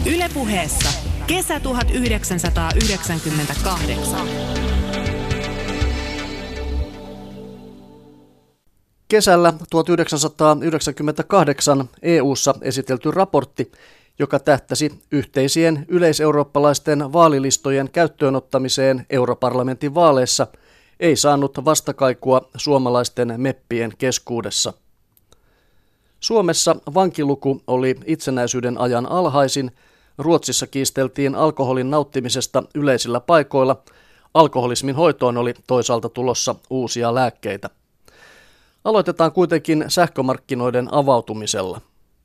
Yle Puheessa kesä 1998. Kesällä 1998 EU:ssa esitelty raportti, joka tähtäsi yhteisien yleiseurooppalaisten vaalilistojen käyttöönottamiseen europarlamentin vaaleissa, ei saanut vastakaikua suomalaisten meppien keskuudessa. Suomessa vankiluku oli itsenäisyyden ajan alhaisin, Ruotsissa kiisteltiin alkoholin nauttimisesta yleisillä paikoilla, alkoholismin hoitoon oli toisaalta tulossa uusia lääkkeitä. Aloitetaan kuitenkin sähkömarkkinoiden avautumisella.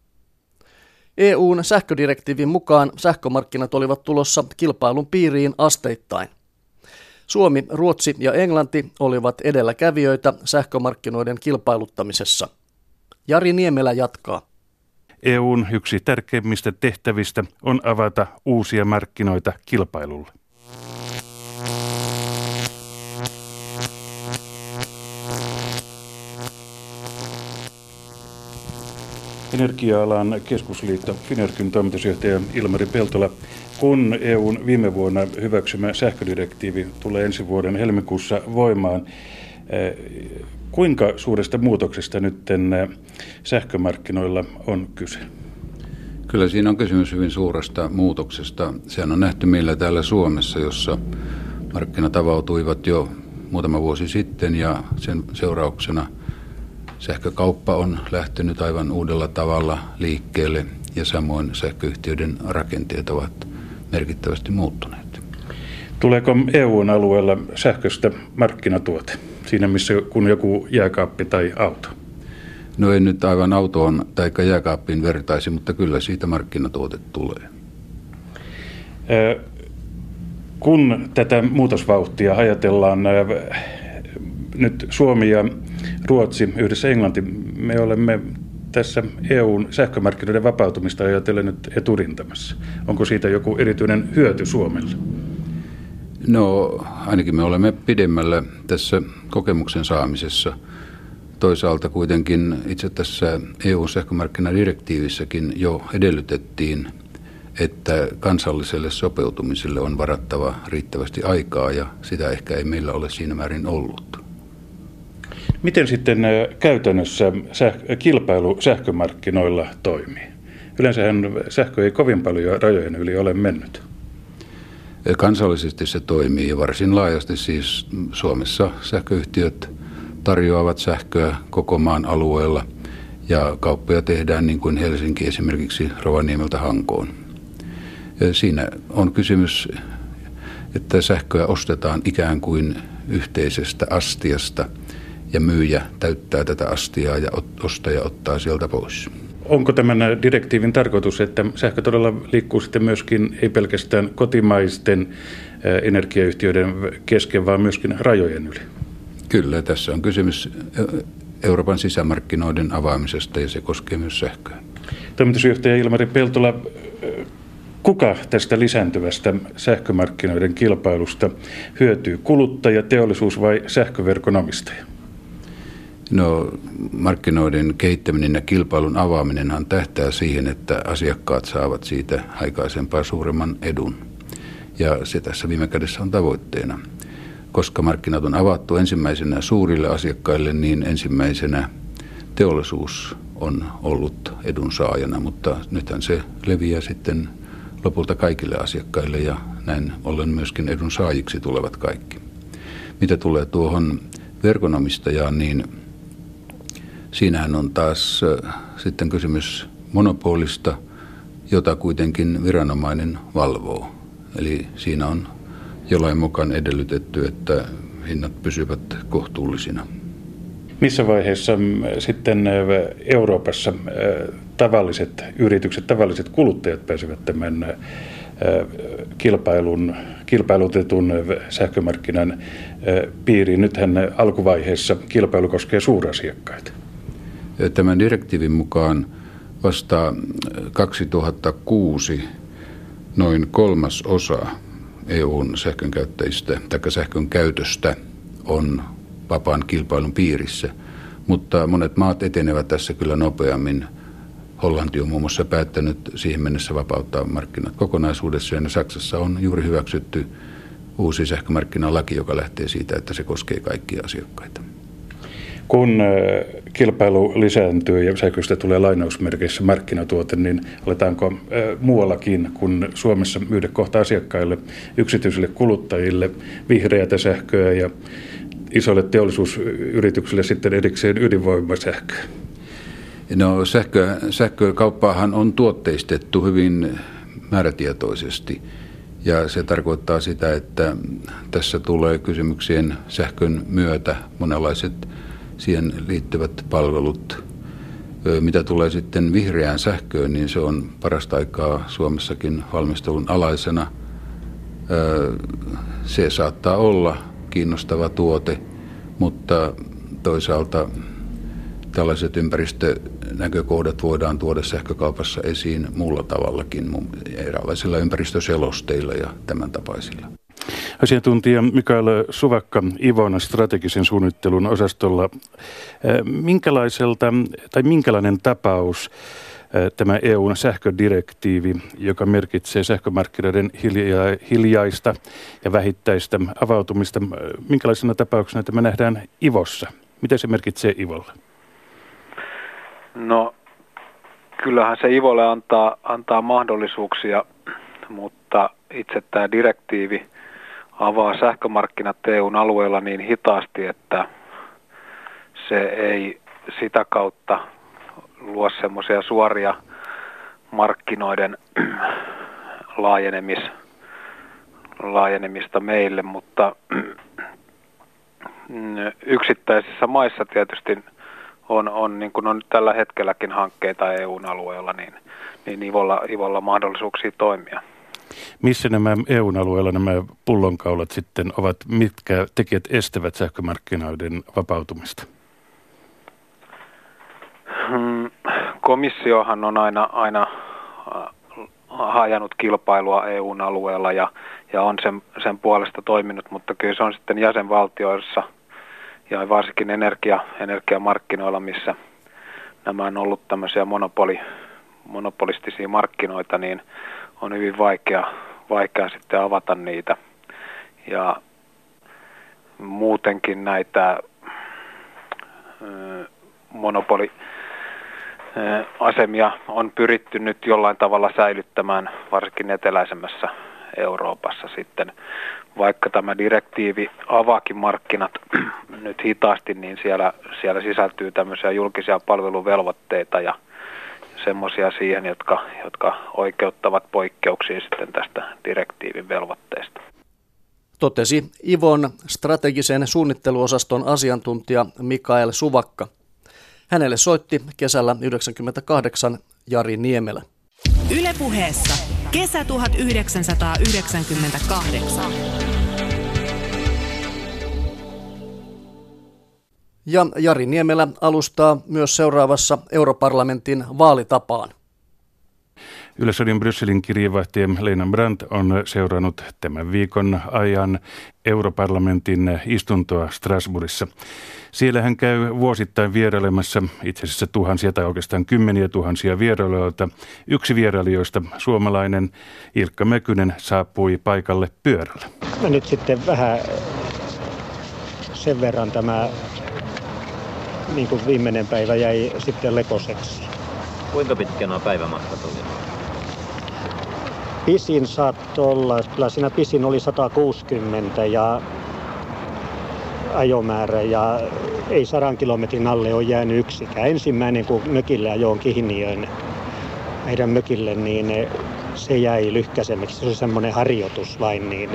EU:n sähködirektiivin mukaan sähkömarkkinat olivat tulossa kilpailun piiriin asteittain. Suomi, Ruotsi ja Englanti olivat edelläkävijöitä sähkömarkkinoiden kilpailuttamisessa. Jari Niemelä jatkaa. EU:n yksi tärkeimmistä tehtävistä on avata uusia markkinoita kilpailulle. Energia-alan keskusliitto Finergyn toimitusjohtaja Ilmari Peltola. Kun EU:n viime vuonna hyväksymä sähködirektiivi tulee ensi vuoden helmikuussa voimaan, kuinka suuresta muutoksesta nyt sähkömarkkinoilla on kyse? Kyllä siinä on kysymys hyvin suuresta muutoksesta. Sehän on nähty meillä täällä Suomessa, jossa markkinat avautuivat jo muutama vuosi sitten ja sen seurauksena sähkökauppa on lähtenyt aivan uudella tavalla liikkeelle ja samoin sähköyhtiöiden rakenteet ovat merkittävästi muuttuneet. Tuleeko EU:n alueella sähköstä markkinatuote siinä missä kun joku jääkaappi tai auto? No ei nyt aivan autoon tai jääkaappiin vertaisi, mutta kyllä siitä markkinatuote tulee. Kun tätä muutosvauhtia ajatellaan, nyt Suomi ja Ruotsi yhdessä Englanti, me olemme tässä EU:n sähkömarkkinoiden vapautumista ajatellen nyt eturintamassa. Onko siitä joku erityinen hyöty Suomelle? No ainakin me olemme pidemmällä tässä kokemuksen saamisessa. Toisaalta kuitenkin itse tässä EU:n sähkömarkkinadirektiivissäkin jo edellytettiin, että kansalliselle sopeutumiselle on varattava riittävästi aikaa ja sitä ehkä ei meillä ole siinä määrin ollut. Miten sitten käytännössä kilpailu sähkömarkkinoilla toimii? Yleensähän sähkö ei kovin paljon rajojen yli ole mennyt. Kansallisesti se toimii ja varsin laajasti siis Suomessa sähköyhtiöt tarjoavat sähköä koko maan alueella ja kauppoja tehdään niin kuin Helsinki esimerkiksi Rovaniemeltä Hankoon. Siinä on kysymys, että sähköä ostetaan ikään kuin yhteisestä astiasta ja myyjä täyttää tätä astiaa ja ostaja ottaa sieltä pois. Onko tämän direktiivin tarkoitus, että sähkö todella liikkuu sitten myöskin ei pelkästään kotimaisten energiayhtiöiden kesken, vaan myöskin rajojen yli? Kyllä, tässä on kysymys Euroopan sisämarkkinoiden avaamisesta ja se koskee myös sähköä. Toimitusjohtaja Ilmari Peltola, kuka tästä lisääntyvästä sähkömarkkinoiden kilpailusta hyötyy? Kuluttaja, teollisuus vai sähköverkon omistaja? No, markkinoiden kehittäminen ja kilpailun avaaminenhan tähtää siihen, että asiakkaat saavat siitä aikaisempaa suuremman edun. Ja se tässä viime kädessä on tavoitteena. Koska markkinat on avattu ensimmäisenä suurille asiakkaille, niin ensimmäisenä teollisuus on ollut edunsaajana, mutta nythän se leviää sitten lopulta kaikille asiakkaille ja näin ollen myöskin edunsaajiksi tulevat kaikki. Mitä tulee tuohon verkonomistajaan, niin siinähän on taas sitten kysymys monopolista, jota kuitenkin viranomainen valvoo. Eli siinä on jollain mukaan edellytetty, että hinnat pysyvät kohtuullisina. Missä vaiheessa sitten Euroopassa tavalliset yritykset, tavalliset kuluttajat pääsevät tämän kilpailutetun sähkömarkkinan piiriin? Nythän alkuvaiheessa kilpailu koskee suurasiakkaita. Tämän direktiivin mukaan vasta 2006 noin 1/3 EU:n sähkönkäyttäjistä tai sähkön käytöstä on vapaan kilpailun piirissä, mutta monet maat etenevät tässä kyllä nopeammin. Hollanti on muun muassa päättänyt siihen mennessä vapauttaa markkinat kokonaisuudessaan. Ja Saksassa on juuri hyväksytty uusi sähkömarkkinalaki, joka lähtee siitä, että se koskee kaikkia asiakkaita. Kun kilpailu lisääntyy ja sähköstä tulee lainausmerkeissä markkinatuote, niin aletaanko muuallakin kuin Suomessa myydä kohta asiakkaille, yksityisille kuluttajille vihreätä sähköä ja isoille teollisuusyrityksille sitten erikseen ydinvoimasähköä? No sähkökauppaahan on tuotteistettu hyvin määrätietoisesti ja se tarkoittaa sitä, että tässä tulee kysymyksien sähkön myötä monenlaiset siihen liittyvät palvelut. Mitä tulee sitten vihreään sähköön, niin se on parasta aikaa Suomessakin valmistelun alaisena. Se saattaa olla kiinnostava tuote, mutta toisaalta tällaiset ympäristönäkökohdat voidaan tuoda sähkökaupassa esiin muulla tavallakin, erilaisilla ympäristöselosteilla ja tämän tapaisilla. Asiantuntija Mikael Suvakka Ivon strategisen suunnittelun osastolla. Minkälainen tapaus tämä EUn sähködirektiivi, joka merkitsee sähkömarkkinoiden hiljaista ja vähittäistä avautumista, minkälaisena tapauksena tämä nähdään Ivossa? Mitä se merkitsee Ivolle? No, kyllähän se Ivolle antaa mahdollisuuksia, mutta itse tämä direktiivi avaa sähkömarkkinat EUn alueella niin hitaasti, että se ei sitä kautta luo semmoisia suoria markkinoiden laajenemista meille, mutta yksittäisissä maissa tietysti on niin kuin on tällä hetkelläkin hankkeita EUn alueella, niin Ivolla mahdollisuuksia toimia. Missä nämä EUn alueella nämä pullonkaulat sitten ovat, mitkä tekijät estävät sähkömarkkinoiden vapautumista? Komissiohan on aina hajanut kilpailua EUn alueella ja on sen puolesta toiminut, mutta kyllä se on sitten jäsenvaltioissa ja varsinkin energiamarkkinoilla, missä nämä on ollut tämmöisiä monopolistisia markkinoita, niin on hyvin vaikea sitten avata niitä. Ja muutenkin näitä monopoliasemia on pyritty nyt jollain tavalla säilyttämään varsinkin eteläisemmässä Euroopassa sitten. Vaikka tämä direktiivi avaakin markkinat nyt hitaasti, niin siellä sisältyy tämmöisiä julkisia palveluvelvoitteita ja semmoisia siihen, jotka oikeuttavat poikkeuksia sitten tästä direktiivin velvoitteesta. Totesi Ivon strategisen suunnitteluosaston asiantuntija Mikael Suvakka. Hänelle soitti kesällä 1998 Jari Niemelä. Yle Puheessa kesä 1998. Ja Jari Niemelä alustaa myös seuraavassa Europarlamentin vaalitapaan. Yleisradion Brysselin kirjeenvaihtaja Lena Brandt on seurannut tämän viikon ajan Europarlamentin istuntoa Strasbourgissa. Siellä hän käy vuosittain vierailemassa itse asiassa tuhansia tai oikeastaan kymmeniä tuhansia vierailijoita. Yksi vierailijoista, suomalainen Ilkka Mäkynen, saapui paikalle pyörällä. No nyt sitten vähän sen verran tämä niin kuin viimeinen päivä jäi sitten leposeksi. Kuinka pitkä nuo päivämatkat oli? Pisin saattoi olla, kyllä siinä pisin oli 160 ja ajomäärä ja ei 100 kilometrin alle ole jäänyt yksikään. Ensimmäinen kun mökillä ajoin Kihniön meidän mökille, niin se jäi lyhkäisemmäksi. Se oli semmoinen harjoitus vain, niin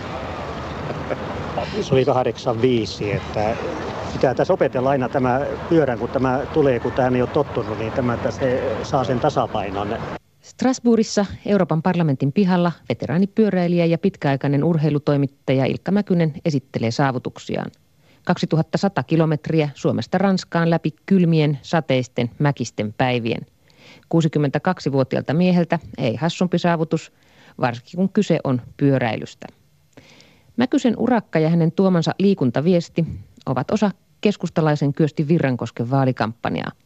se oli 85, että pitää tässä opetella aina tämä pyörän, kun tämä tulee, kun tähän ei ole tottunut, niin se saa sen tasapainon. Strasbourgissa Euroopan parlamentin pihalla veteraanipyöräilijä ja pitkäaikainen urheilutoimittaja Ilkka Mäkynen esittelee saavutuksiaan. 2100 kilometriä Suomesta Ranskaan läpi kylmien, sateisten, mäkisten päivien. 62-vuotiaalta mieheltä ei hassumpi saavutus, varsinkin kun kyse on pyöräilystä. Mäkysen urakka ja hänen tuomansa liikuntaviesti ovat osa keskustalaisen Kyösti Virrankosken vaalikampanjaa.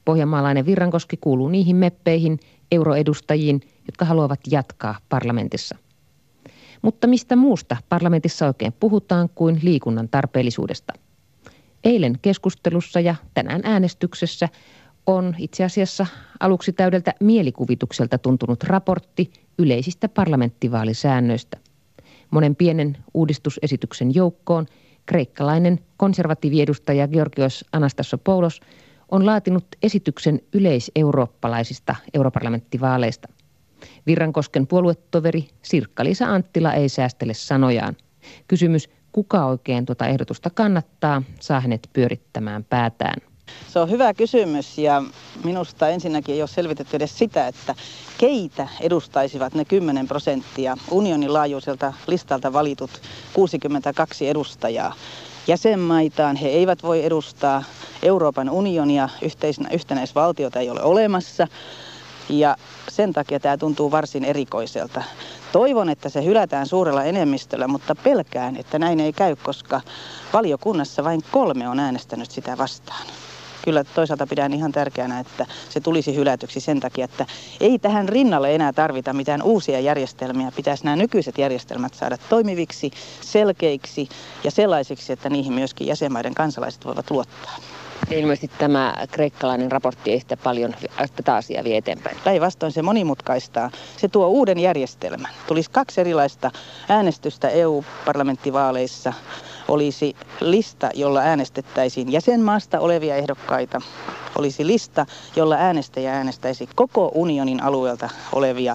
Pohjanmaalainen Virrankoski kuuluu niihin meppeihin, euroedustajiin, jotka haluavat jatkaa parlamentissa. Mutta mistä muusta parlamentissa oikein puhutaan kuin liikunnan tarpeellisuudesta? Eilen keskustelussa ja tänään äänestyksessä on itse asiassa aluksi täydeltä mielikuvitukselta tuntunut raportti yleisistä parlamenttivaalisäännöistä. Monen pienen uudistusesityksen joukkoon kreikkalainen konservatiiviedustaja Georgios Anastassopoulos on laatinut esityksen yleiseurooppalaisista europarlamenttivaaleista. Virrankosken puoluetoveri Sirkka-Liisa Anttila ei säästele sanojaan. Kysymys, kuka oikein tuota ehdotusta kannattaa, saa hänet pyörittämään päätään. Se on hyvä kysymys ja minusta ensinnäkin ei ole selvitetty edes sitä, että keitä edustaisivat ne 10% unionin laajuiselta listalta valitut 62 edustajaa. Jäsenmaitaan he eivät voi edustaa, Euroopan unionia, yhtenäisvaltiota ei ole olemassa ja sen takia tämä tuntuu varsin erikoiselta. Toivon, että se hylätään suurella enemmistöllä, mutta pelkään, että näin ei käy, koska valiokunnassa vain 3 on äänestänyt sitä vastaan. Kyllä toisaalta pidän ihan tärkeänä, että se tulisi hylätyksi sen takia, että ei tähän rinnalle enää tarvita mitään uusia järjestelmiä. Pitäisi nämä nykyiset järjestelmät saada toimiviksi, selkeiksi ja sellaisiksi, että niihin myöskin jäsenmaiden kansalaiset voivat luottaa. Ilmeisesti tämä kreikkalainen raportti ei sitä paljon tätä asiaa vie eteenpäin. Päinvastoin se monimutkaistaa. Se tuo uuden järjestelmän. Tulisi 2 erilaista äänestystä EU-parlamenttivaaleissa. Olisi lista, jolla äänestettäisiin jäsenmaasta olevia ehdokkaita. Olisi lista, jolla äänestäjä äänestäisi koko unionin alueelta olevia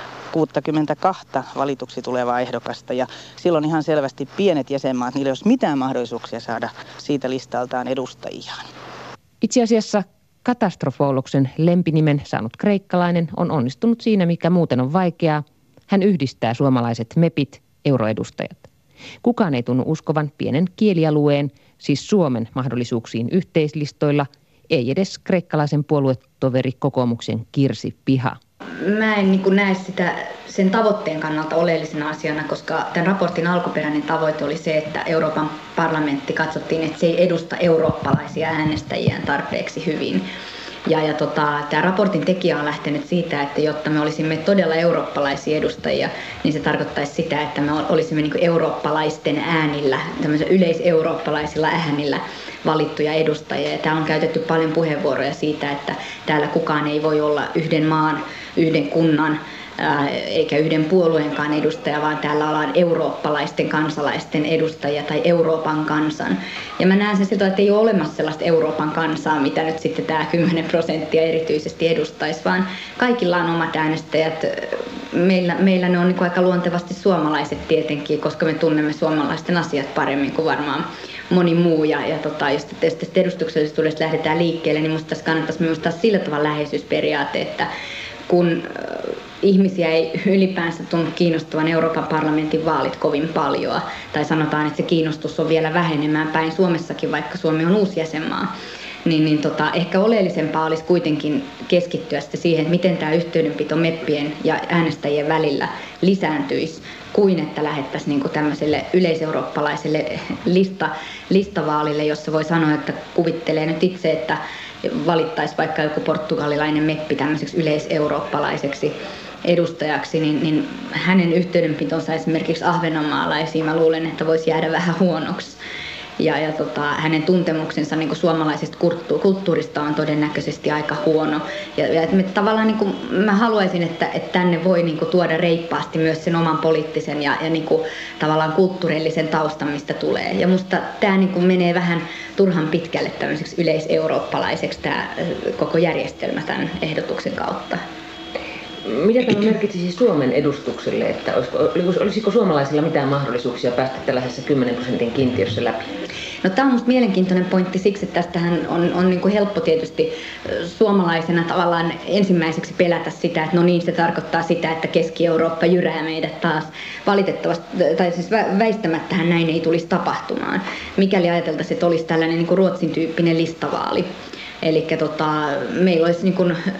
62 valituksi tulevaa ehdokasta. Ja silloin ihan selvästi pienet jäsenmaat, niillä ei olisi mitään mahdollisuuksia saada siitä listaltaan edustajiaan. Itse asiassa Katastrofouloksen lempinimen saanut kreikkalainen on onnistunut siinä, mikä muuten on vaikeaa. Hän yhdistää suomalaiset mepit, euroedustajat. Kukaan ei tunnu uskovan pienen kielialueen, siis Suomen mahdollisuuksiin yhteislistoilla, ei edes kreikkalaisen puoluetoveri kokoomuksen Kirsi Piha. Mä en näe sitä sen tavoitteen kannalta oleellisena asiana, koska tämän raportin alkuperäinen tavoite oli se, että Euroopan parlamentti katsottiin, että se ei edusta eurooppalaisia äänestäjiä tarpeeksi hyvin. Tämä raportin tekijä on lähtenyt siitä, että jotta me olisimme todella eurooppalaisia edustajia, niin se tarkoittaisi sitä, että me olisimme eurooppalaisten äänillä, tämmöisillä yleiseurooppalaisilla äänillä valittuja edustajia. Ja täällä on käytetty paljon puheenvuoroja siitä, että täällä kukaan ei voi olla yhden maan, yhden kunnan eikä yhden puolueenkaan edustaja, vaan täällä ollaan eurooppalaisten kansalaisten edustajia tai Euroopan kansan. Ja mä näen sen siltä, että ei ole olemassa sellaista Euroopan kansaa, mitä nyt sitten tämä 10% erityisesti edustaisi, vaan kaikilla on omat äänestäjät. Meillä ne on aika luontevasti suomalaiset tietenkin, koska me tunnemme suomalaisten asiat paremmin kuin varmaan moni muu. Jos tästä edustuksellisuudesta lähdetään liikkeelle, niin musta tässä kannattaisi myös taas sillä tavalla läheisyysperiaate, että kun ihmisiä ei ylipäänsä tunnu kiinnostavan Euroopan parlamentin vaalit kovin paljon, tai sanotaan, että se kiinnostus on vielä vähenemään päin Suomessakin, vaikka Suomi on uusi jäsenmaa, niin ehkä oleellisempaa olisi kuitenkin keskittyä siihen, että miten tämä yhteydenpito meppien ja äänestäjien välillä lisääntyisi, kuin että lähettäisiin tämmöiselle yleiseurooppalaiselle listavaalille, jossa voi sanoa, että kuvittelee nyt itse, että valittaisi vaikka joku portugalilainen meppi tämmöiseksi yleiseurooppalaiseksi edustajaksi, niin hänen yhteydenpitonsa esimerkiksi ahvenanmaalaisiin mä luulen, että voisi jäädä vähän huonoksi. Hänen tuntemuksensa suomalaisesta kulttuurista on todennäköisesti aika huono. Tavallaan mä haluaisin, että tänne voi tuoda reippaasti myös sen oman poliittisen ja tavallaan kulttuurillisen taustan, mistä tulee. Ja musta tämä menee vähän turhan pitkälle tämmöiseksi yleiseurooppalaiseksi tämä koko järjestelmä tämän ehdotuksen kautta. Mitä tämä merkitsisi Suomen edustukselle, että olisiko suomalaisilla mitään mahdollisuuksia päästä tällaisessa 10% kiintiössä läpi? No, tämä on musta mielenkiintoinen pointti siksi, että tästähän on helppo tietysti suomalaisena tavallaan ensimmäiseksi pelätä sitä, että no niin, se tarkoittaa sitä, että Keski-Eurooppa jyrää meidät taas. Valitettavasti, tai siis väistämättähän näin ei tulisi tapahtumaan, mikäli ajateltaisiin, että olisi tällainen Ruotsin tyyppinen listavaali. Eli meillä olisi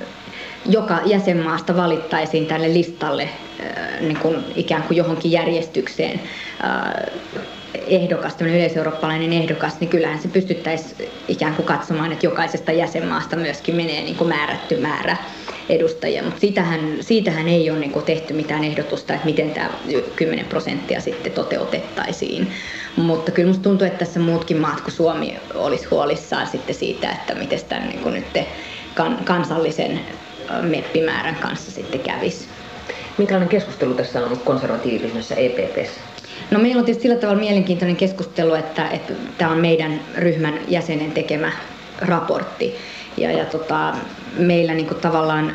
joka jäsenmaasta valittaisiin tälle listalle ikään kuin johonkin järjestykseen ehdokas, tämmöinen yleiseurooppalainen ehdokas, niin kyllähän se pystyttäisiin ikään kuin katsomaan, että jokaisesta jäsenmaasta myöskin menee niin kuin määrätty määrä edustajia, mutta siitähän ei ole niin kuin tehty mitään ehdotusta, että miten tämä 10% sitten toteutettaisiin. Mutta kyllä musta tuntuu, että tässä muutkin maat kuin Suomi olisi huolissaan sitten siitä, että miten tämän niin kuin nyt kansallisen meppimäärän kanssa sitten kävisi. Minkälainen keskustelu tässä on ollut konservatiivisessa EPP:ssä? No meillä on tietysti sillä tavalla mielenkiintoinen keskustelu, että tämä on meidän ryhmän jäsenen tekemä raportti. Ja meillä niin kuin tavallaan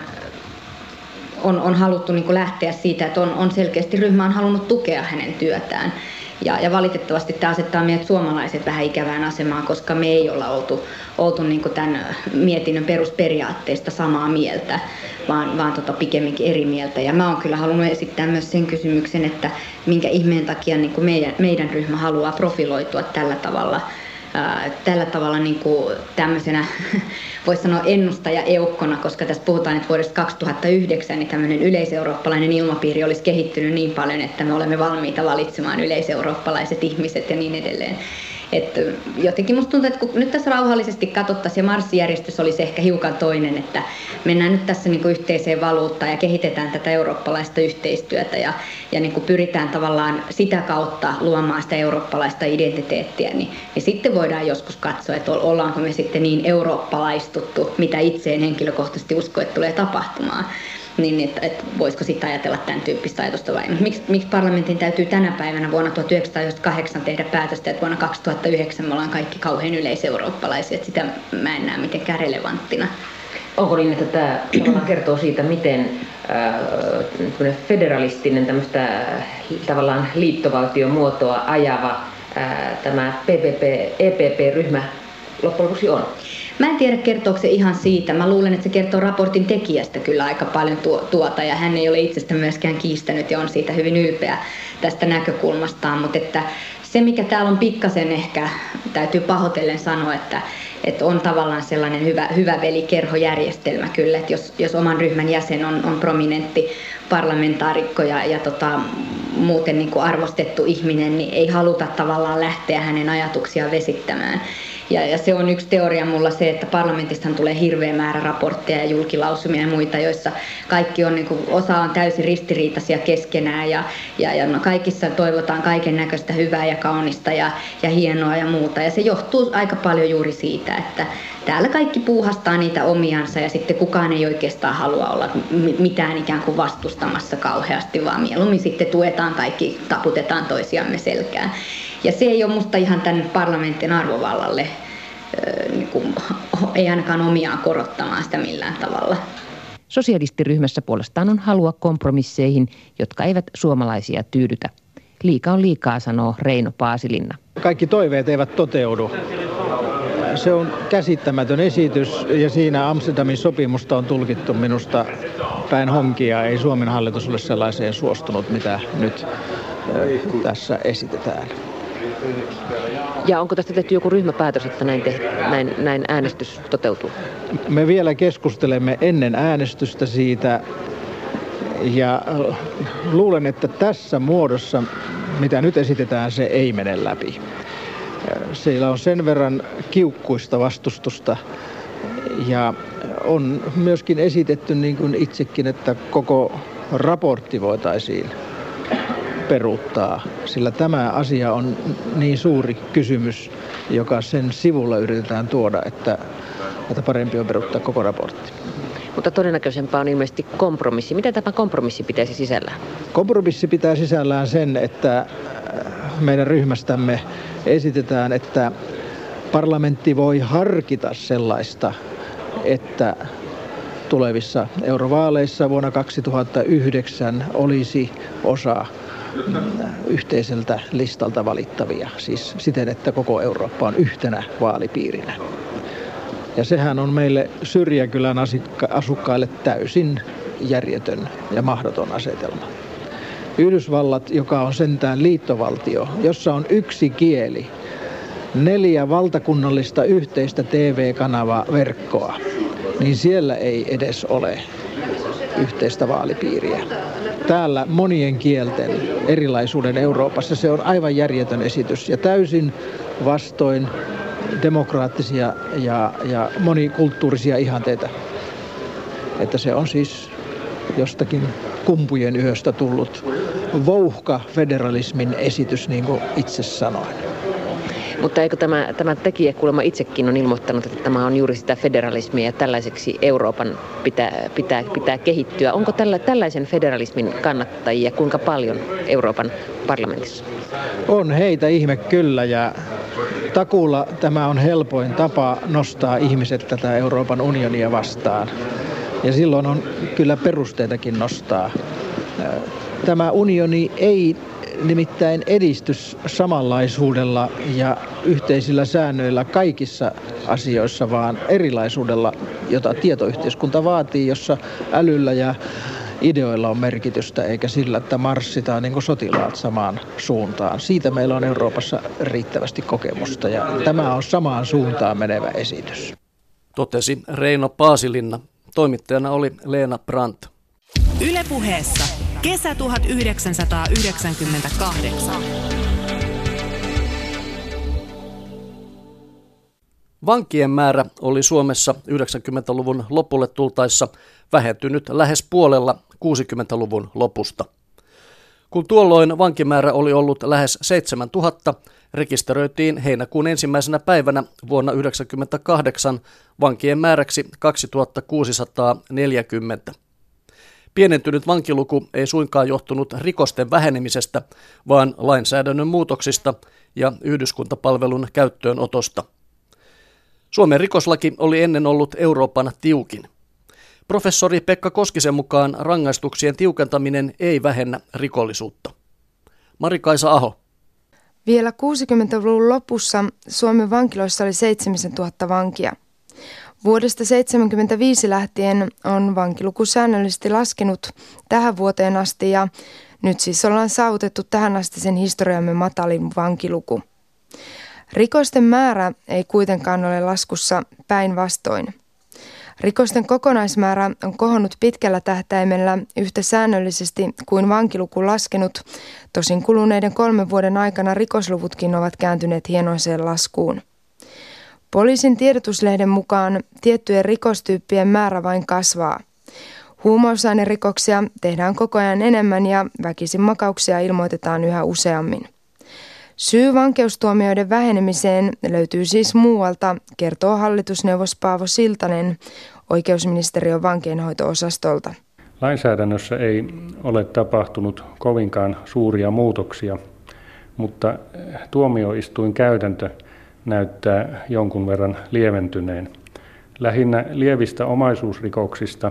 on haluttu niin kuin lähteä siitä, että on selkeästi ryhmä on halunnut tukea hänen työtään. Ja valitettavasti tämä asettaa meidät suomalaiset vähän ikävään asemaan, koska me ei olla oltu niin kuin tämän mietinnön perusperiaatteista samaa mieltä, vaan pikemminkin eri mieltä. Ja mä oon kyllä halunnut esittää myös sen kysymyksen, että minkä ihmeen takia niin kuin meidän ryhmä haluaa profiloitua tällä tavalla niin kuin tämmöisenä, voisi sanoa ennustaja-eukkona, koska tässä puhutaan, että vuodesta 2009 niin tämmöinen yleiseurooppalainen ilmapiiri olisi kehittynyt niin paljon, että me olemme valmiita valitsemaan yleiseurooppalaiset ihmiset ja niin edelleen. Että jotenkin musta tuntuu, että kun nyt tässä rauhallisesti katsottaisiin ja marssijärjestys olisi ehkä hiukan toinen, että mennään nyt tässä niin kuin yhteiseen valuuttaan ja kehitetään tätä eurooppalaista yhteistyötä ja niin kuin pyritään tavallaan sitä kautta luomaan sitä eurooppalaista identiteettiä, niin sitten voidaan joskus katsoa, että ollaanko me sitten niin eurooppalaistuttu, mitä itse en henkilökohtaisesti usko, että tulee tapahtumaan. Niin, että voisiko sitten ajatella tämän tyyppistä ajatusta vai miksi parlamentin täytyy tänä päivänä vuonna 1998 tehdä päätöstä, että vuonna 2009 me ollaan kaikki kauhean yleiseurooppalaisia, että sitä mä en näe mitenkään relevanttina. Onko niin, että tämä tavallaan kertoo siitä, miten federalistinen tämmöistä tavallaan liittovaltiomuotoa ajava tämä EPP-ryhmä loppujen lopuksi on? Mä en tiedä, kertooko se ihan siitä. Mä luulen, että se kertoo raportin tekijästä kyllä aika paljon tuota, ja hän ei ole itsestä myöskään kiistänyt ja on siitä hyvin ylpeä tästä näkökulmastaan, mutta että se, mikä täällä on pikkasen ehkä, täytyy pahoitellen sanoa, että on tavallaan sellainen hyvä velikerhojärjestelmä kyllä, että jos oman ryhmän jäsen on prominentti parlamentaarikko ja muuten niin kuin arvostettu ihminen, niin ei haluta tavallaan lähteä hänen ajatuksiaan vesittämään. Ja se on yksi teoria mulla se, että parlamentistahan tulee hirveä määrä raportteja ja julkilausumia ja muita, joissa kaikki on, niin kuin, osa on täysin ristiriitaisia keskenään ja kaikissa toivotaan kaiken näköistä hyvää ja kaunista ja hienoa ja muuta. Ja se johtuu aika paljon juuri siitä, että täällä kaikki puuhastaa niitä omiansa ja sitten kukaan ei oikeastaan halua olla mitään ikään kuin vastustamassa kauheasti, vaan mieluummin sitten tuetaan kaikki, taputetaan toisiamme selkään. Ja se ei ole musta ihan tämän parlamentin arvovallalle, ei ainakaan omiaan korottamaan sitä millään tavalla. Sosialistiryhmässä puolestaan on halua kompromisseihin, jotka eivät suomalaisia tyydytä. Liika on liikaa, sanoo Reino Paasilinna. Kaikki toiveet eivät toteudu. Se on käsittämätön esitys ja siinä Amsterdamin sopimusta on tulkittu minusta päin honkia. Ei Suomen hallitus ole sellaiseen suostunut, mitä nyt tässä esitetään. Ja onko tästä tehty joku ryhmäpäätös, että näin äänestys toteutuu? Me vielä keskustelemme ennen äänestystä siitä ja luulen, että tässä muodossa, mitä nyt esitetään, se ei mene läpi. Siellä on sen verran kiukkuista vastustusta ja on myöskin esitetty niin kuin itsekin, että koko raportti voitaisiin peruuttaa, sillä tämä asia on niin suuri kysymys, joka sen sivulla yritetään tuoda, että parempi on peruuttaa koko raportti. Mutta todennäköisempää on ilmeisesti kompromissi. Mitä tämä kompromissi pitäisi sisällään? Kompromissi pitää sisällään sen, että meidän ryhmästämme esitetään, että parlamentti voi harkita sellaista, että tulevissa eurovaaleissa vuonna 2009 olisi osa yhteiseltä listalta valittavia, siis siten, että koko Eurooppa on yhtenä vaalipiirinä. Ja sehän on meille Syrjäkylän asukkaille täysin järjetön ja mahdoton asetelma. Yhdysvallat, joka on sentään liittovaltio, jossa on yksi kieli, 4 valtakunnallista yhteistä TV-kanavaverkkoa, niin siellä ei edes ole yhteistä vaalipiiriä. täällä monien kielten erilaisuuden Euroopassa. Se on aivan järjetön esitys ja täysin vastoin demokraattisia ja monikulttuurisia ihanteita. Että se on siis jostakin kumpujen yöstä tullut vouhka federalismin esitys, niin kuin itse sanoin. Mutta eikö tämä tekijä kuulemma itsekin on ilmoittanut, että tämä on juuri sitä federalismia ja tällaiseksi Euroopan pitää kehittyä. Onko tällaisen federalismin kannattajia kuinka paljon Euroopan parlamentissa? On heitä ihme kyllä ja takuulla tämä on helpoin tapa nostaa ihmiset tätä Euroopan unionia vastaan. Ja silloin on kyllä perusteitakin nostaa. Tämä unioni ei nimittäin edistys samanlaisuudella ja yhteisillä säännöillä kaikissa asioissa, vaan erilaisuudella, jota tietoyhteiskunta vaatii, jossa älyllä ja ideoilla on merkitystä, eikä sillä, että marssitaan niin kuin sotilaat samaan suuntaan. Siitä meillä on Euroopassa riittävästi kokemusta ja tämä on samaan suuntaan menevä esitys. Totesi Reino Paasilinna. Toimittajana oli Leena Brandt. Yle Puheessa kesä 1998. Vankien määrä oli Suomessa 90-luvun lopulle tultaessa vähentynyt lähes puolella 60-luvun lopusta. Kun tuolloin vankimäärä oli ollut lähes 7000, rekisteröitiin heinäkuun 1. päivänä vuonna 1998 vankien määräksi 2640. Pienentynyt vankiluku ei suinkaan johtunut rikosten vähenemisestä, vaan lainsäädännön muutoksista ja yhdyskuntapalvelun käyttöönotosta. Suomen rikoslaki oli ennen ollut Euroopan tiukin. Professori Pekka Koskisen mukaan rangaistuksien tiukentaminen ei vähennä rikollisuutta. Mari-Kaisa Aho. Vielä 60-luvun lopussa Suomen vankiloissa oli 7000 vankia. Vuodesta 1975 lähtien on vankiluku säännöllisesti laskenut tähän vuoteen asti ja nyt siis ollaan saavutettu tähän asti sen historiamme matalin vankiluku. Rikosten määrä ei kuitenkaan ole laskussa, päinvastoin. Rikosten kokonaismäärä on kohonnut pitkällä tähtäimellä yhtä säännöllisesti kuin vankiluku laskenut, tosin kuluneiden 3 vuoden aikana rikosluvutkin ovat kääntyneet hienoiseen laskuun. Poliisin tiedotuslehden mukaan tiettyjen rikostyyppien määrä vain kasvaa. Huumausainerikoksia tehdään koko ajan enemmän ja väkisinmakauksia ilmoitetaan yhä useammin. Syy vankeustuomioiden vähenemiseen löytyy siis muualta, kertoo hallitusneuvos Paavo Siltanen oikeusministeriön vankeinhoito-osastolta. Lainsäädännössä ei ole tapahtunut kovinkaan suuria muutoksia, mutta tuomioistuinkäytäntö näyttää jonkun verran lieventyneen. Lähinnä lievistä omaisuusrikoksista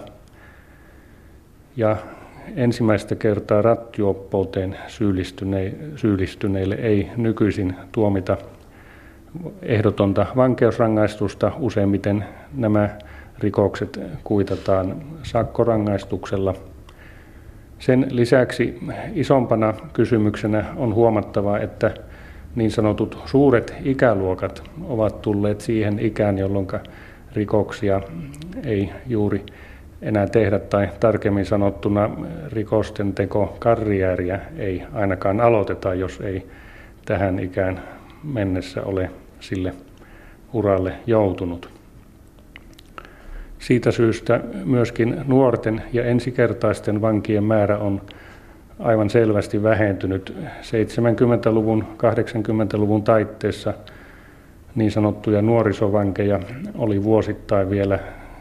ja ensimmäistä kertaa rattijuoppouteen syyllistyneille ei nykyisin tuomita ehdotonta vankeusrangaistusta. Useimmiten nämä rikokset kuitataan sakkorangaistuksella. Sen lisäksi isompana kysymyksenä on huomattava, että niin sanotut suuret ikäluokat ovat tulleet siihen ikään, jolloin rikoksia ei juuri enää tehdä, tai tarkemmin sanottuna rikosten tekokarriääriä ei ainakaan aloiteta, jos ei tähän ikään mennessä ole sille uralle joutunut. Siitä syystä myöskin nuorten ja ensikertaisten vankien määrä on aivan selvästi vähentynyt. 70-luvun, 80-luvun taitteessa niin sanottuja nuorisovankeja oli vuosittain vielä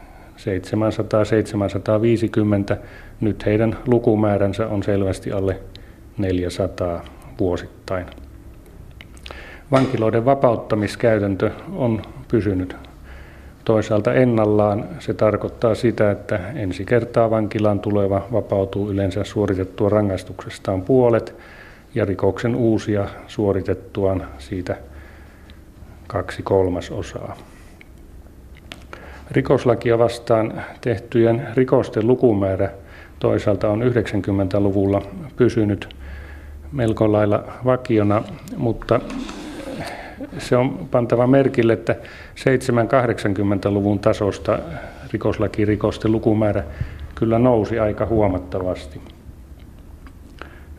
700-750. Nyt heidän lukumääränsä on selvästi alle 400 vuosittain. Vankiloiden vapauttamiskäytäntö on pysynyt toisaalta ennallaan. Se tarkoittaa sitä, että ensi kertaa vankilaan tuleva vapautuu yleensä suoritettua rangaistuksestaan puolet ja rikoksen uusia suoritettuaan siitä 2/3. Rikoslakia vastaan tehtyjen rikosten lukumäärä toisaalta on 90-luvulla pysynyt melko lailla vakiona, mutta se on pantava merkille, että 70-80-luvun tasosta rikoslakirikosten lukumäärä kyllä nousi aika huomattavasti.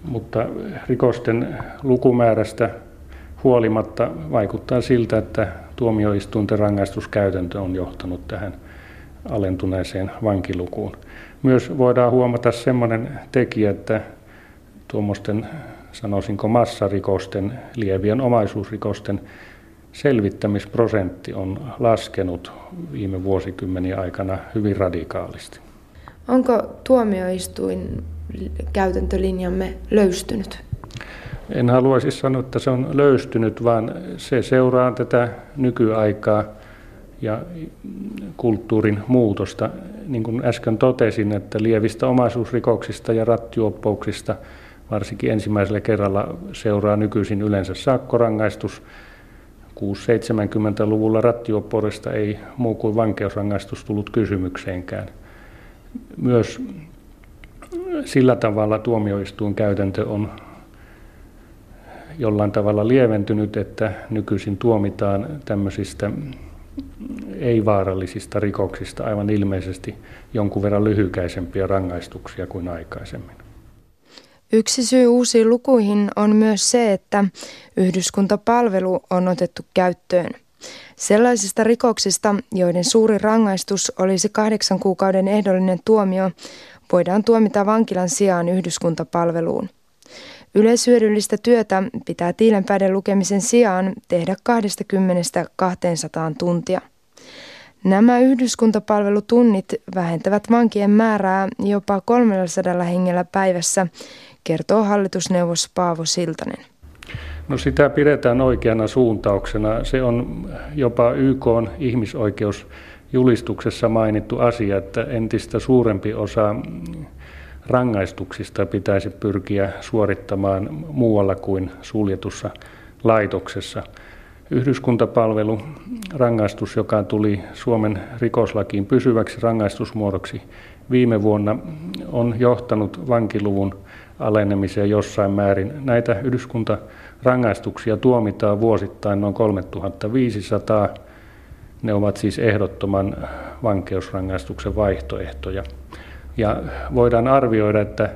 Mutta rikosten lukumäärästä huolimatta vaikuttaa siltä, että tuomioistuinten rangaistuskäytäntö on johtanut tähän alentuneeseen vankilukuun. Myös voidaan huomata semmoinen tekijä, että tuommoisten, sanoisinko massarikosten, lievien omaisuusrikosten selvittämisprosentti on laskenut viime vuosikymmenien aikana hyvin radikaalisti. Onko tuomioistuin käytäntölinjamme löystynyt? En haluaisi sanoa, että se on löystynyt, vaan se seuraa tätä nykyaikaa ja kulttuurin muutosta. Niin kuin äsken totesin, että lievistä omaisuusrikoksista ja rattijuoppouksista varsinkin ensimmäisellä kerralla seuraa nykyisin yleensä sakkorangaistus. 60-70-luvulla rattijuoppoudesta ei muu kuin vankeusrangaistus tullut kysymykseenkään. Myös sillä tavalla tuomioistuinkäytäntö on jollain tavalla lieventynyt, että nykyisin tuomitaan tämmöisistä ei-vaarallisista rikoksista aivan ilmeisesti jonkun verran lyhykäisempiä rangaistuksia kuin aikaisemmin. Yksi syy uusiin lukuihin on myös se, että yhdyskuntapalvelu on otettu käyttöön. Sellaisista rikoksista, joiden suuri rangaistus olisi 8 kuukauden ehdollinen tuomio, voidaan tuomita vankilan sijaan yhdyskuntapalveluun. Yleishyödyllistä työtä pitää tiilenpäiden lukemisen sijaan tehdä 20–200 tuntia. Nämä yhdyskuntapalvelutunnit vähentävät vankien määrää jopa 300 hengellä päivässä, kertoo hallitusneuvos Paavo Siltanen. No sitä pidetään oikeana suuntauksena. Se on jopa YK:n ihmisoikeusjulistuksessa mainittu asia, että entistä suurempi osa rangaistuksista pitäisi pyrkiä suorittamaan muualla kuin suljetussa laitoksessa. Yhdyskuntapalvelu, rangaistus, joka tuli Suomen rikoslakiin pysyväksi rangaistusmuodoksi viime vuonna, on johtanut vankiluvun alenemiseen jossain määrin. Näitä yhdyskuntarangaistuksia tuomitaan vuosittain noin 3500. Ne ovat siis ehdottoman vankeusrangaistuksen vaihtoehtoja. Ja voidaan arvioida, että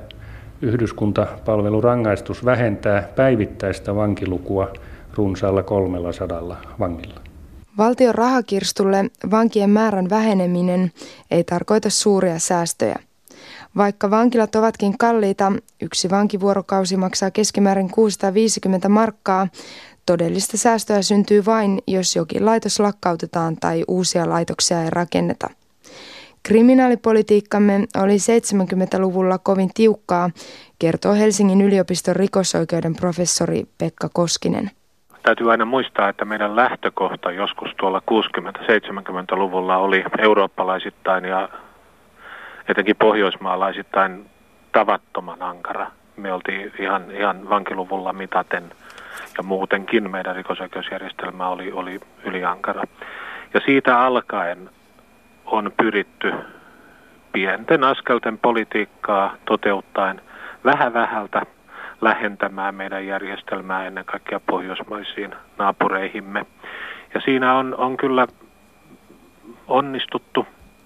yhdyskuntapalvelurangaistus vähentää päivittäistä vankilukua runsaalla 300 vangilla. Valtion rahakirstulle vankien määrän väheneminen ei tarkoita suuria säästöjä. Vaikka vankilat ovatkin kalliita, yksi vankivuorokausi maksaa keskimäärin 650 markkaa. Todellista säästöä syntyy vain, jos jokin laitos lakkautetaan tai uusia laitoksia ei rakenneta. Kriminaalipolitiikkamme oli 70-luvulla kovin tiukkaa, kertoo Helsingin yliopiston rikosoikeuden professori Pekka Koskinen. Täytyy aina muistaa, että meidän lähtökohta joskus tuolla 60-70-luvulla oli eurooppalaisittain ja etenkin pohjoismaalaisittain tavattoman ankara. Me oltiin ihan vankiluvulla mitaten ja muutenkin meidän rikosoikeusjärjestelmä oli yliankara. Ja siitä alkaen on pyritty pienten askelten politiikkaa toteuttaen vähältä lähentämään meidän järjestelmää ennen kaikkea pohjoismaisiin naapureihimme. Ja siinä on kyllä onnistuttu,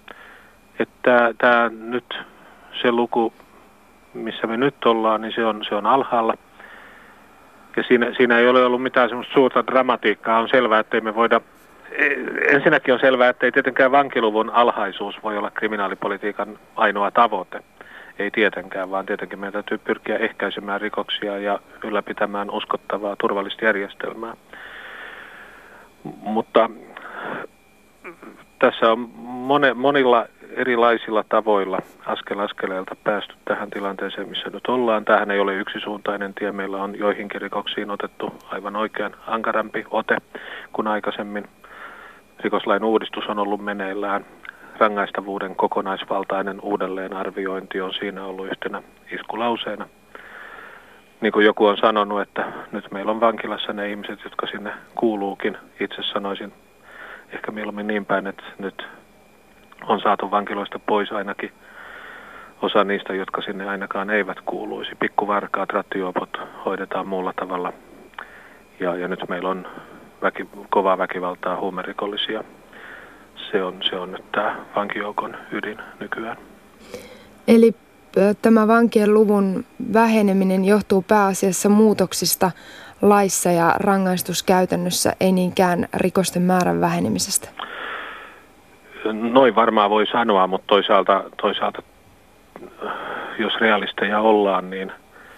että tämä nyt se luku, missä me nyt ollaan, niin se on alhaalla. Ja siinä ei ole ollut mitään semmoista suurta dramatiikkaa. On selvää, että me voida. Ensinnäkin on selvää, että ei tietenkään vankiluvun alhaisuus voi olla kriminaalipolitiikan ainoa tavoite. Ei tietenkään, vaan tietenkin meidän täytyy pyrkiä ehkäisemään rikoksia ja ylläpitämään uskottavaa turvallista järjestelmää. Mutta tässä on monilla erilaisilla tavoilla askel askeleelta päästy tähän tilanteeseen, missä nyt ollaan. Tämähän ei ole yksisuuntainen tie. Meillä on joihinkin rikoksiin otettu aivan oikein ankarampi ote kuin aikaisemmin. Rikoslain uudistus on ollut meneillään. Rangaistavuuden kokonaisvaltainen uudelleenarviointi on siinä ollut yhtenä iskulauseena. Niin kuin joku on sanonut, että nyt meillä on vankilassa ne ihmiset, jotka sinne kuuluukin. Itse sanoisin ehkä mieluummin niin päin, että nyt on saatu vankiloista pois ainakin osa niistä, jotka sinne ainakaan eivät kuuluisi. Pikkuvarkaat, rattijuopot hoidetaan muulla tavalla. Ja nyt meillä on kovaa väkivaltaa, huumerikollisia. Se on nyt tämä vankijoukon ydin nykyään. Eli tämä vankien luvun väheneminen johtuu pääasiassa muutoksista laissa ja rangaistuskäytännössä, ei niinkään rikosten määrän vähenemisestä? Noin varmaan voi sanoa, mutta toisaalta jos realisteja ollaan, niin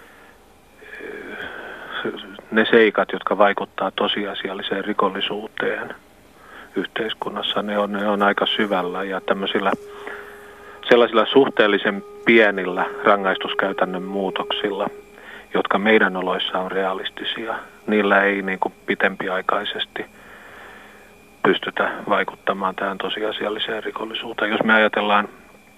ne seikat, jotka vaikuttaa tosiasialliseen rikollisuuteen yhteiskunnassa, ne on aika syvällä, ja sellaisilla suhteellisen pienillä rangaistuskäytännön muutoksilla, jotka meidän oloissa on realistisia, niillä ei niin kuin pitempiaikaisesti pystytä vaikuttamaan tähän tosiasialliseen rikollisuuteen. Jos me ajatellaan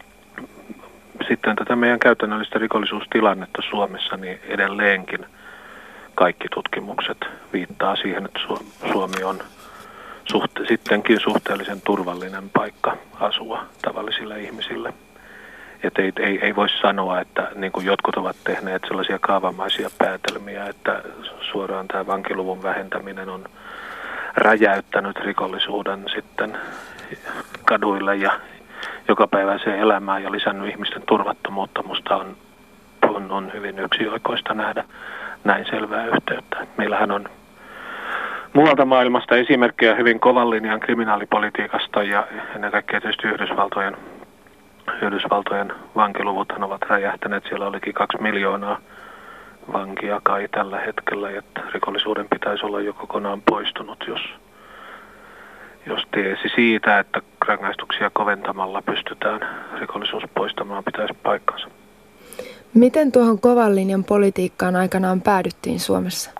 sitten tätä meidän käytännöllistä rikollisuustilannetta Suomessa, niin edelleenkin kaikki tutkimukset viittaa siihen, että Suomi on sittenkin suhteellisen turvallinen paikka asua tavallisille ihmisille. Että ei voi sanoa, että niin kuin jotkut ovat tehneet sellaisia kaavamaisia päätelmiä, että suoraan tämä vankiluvun vähentäminen on räjäyttänyt rikollisuuden sitten kaduille ja jokapäiväiseen elämään ja lisännyt ihmisten turvattomuutta. Musta on hyvin yksioikoista nähdä näin selvää yhteyttä. Meillähän on muualta maailmasta esimerkkejä hyvin kovan linjan kriminaalipolitiikasta, ja ennen kaikkea tietysti Yhdysvaltojen vankiluvuthan ovat räjähtäneet. Siellä olikin 2 miljoonaa vankia kai tällä hetkellä, että rikollisuuden pitäisi olla jo kokonaan poistunut, jos teesi siitä, että rangaistuksia koventamalla pystytään rikollisuus poistamaan, pitäisi paikkansa. Miten tuohon kovan linjan politiikkaan aikanaan päädyttiin Suomessa?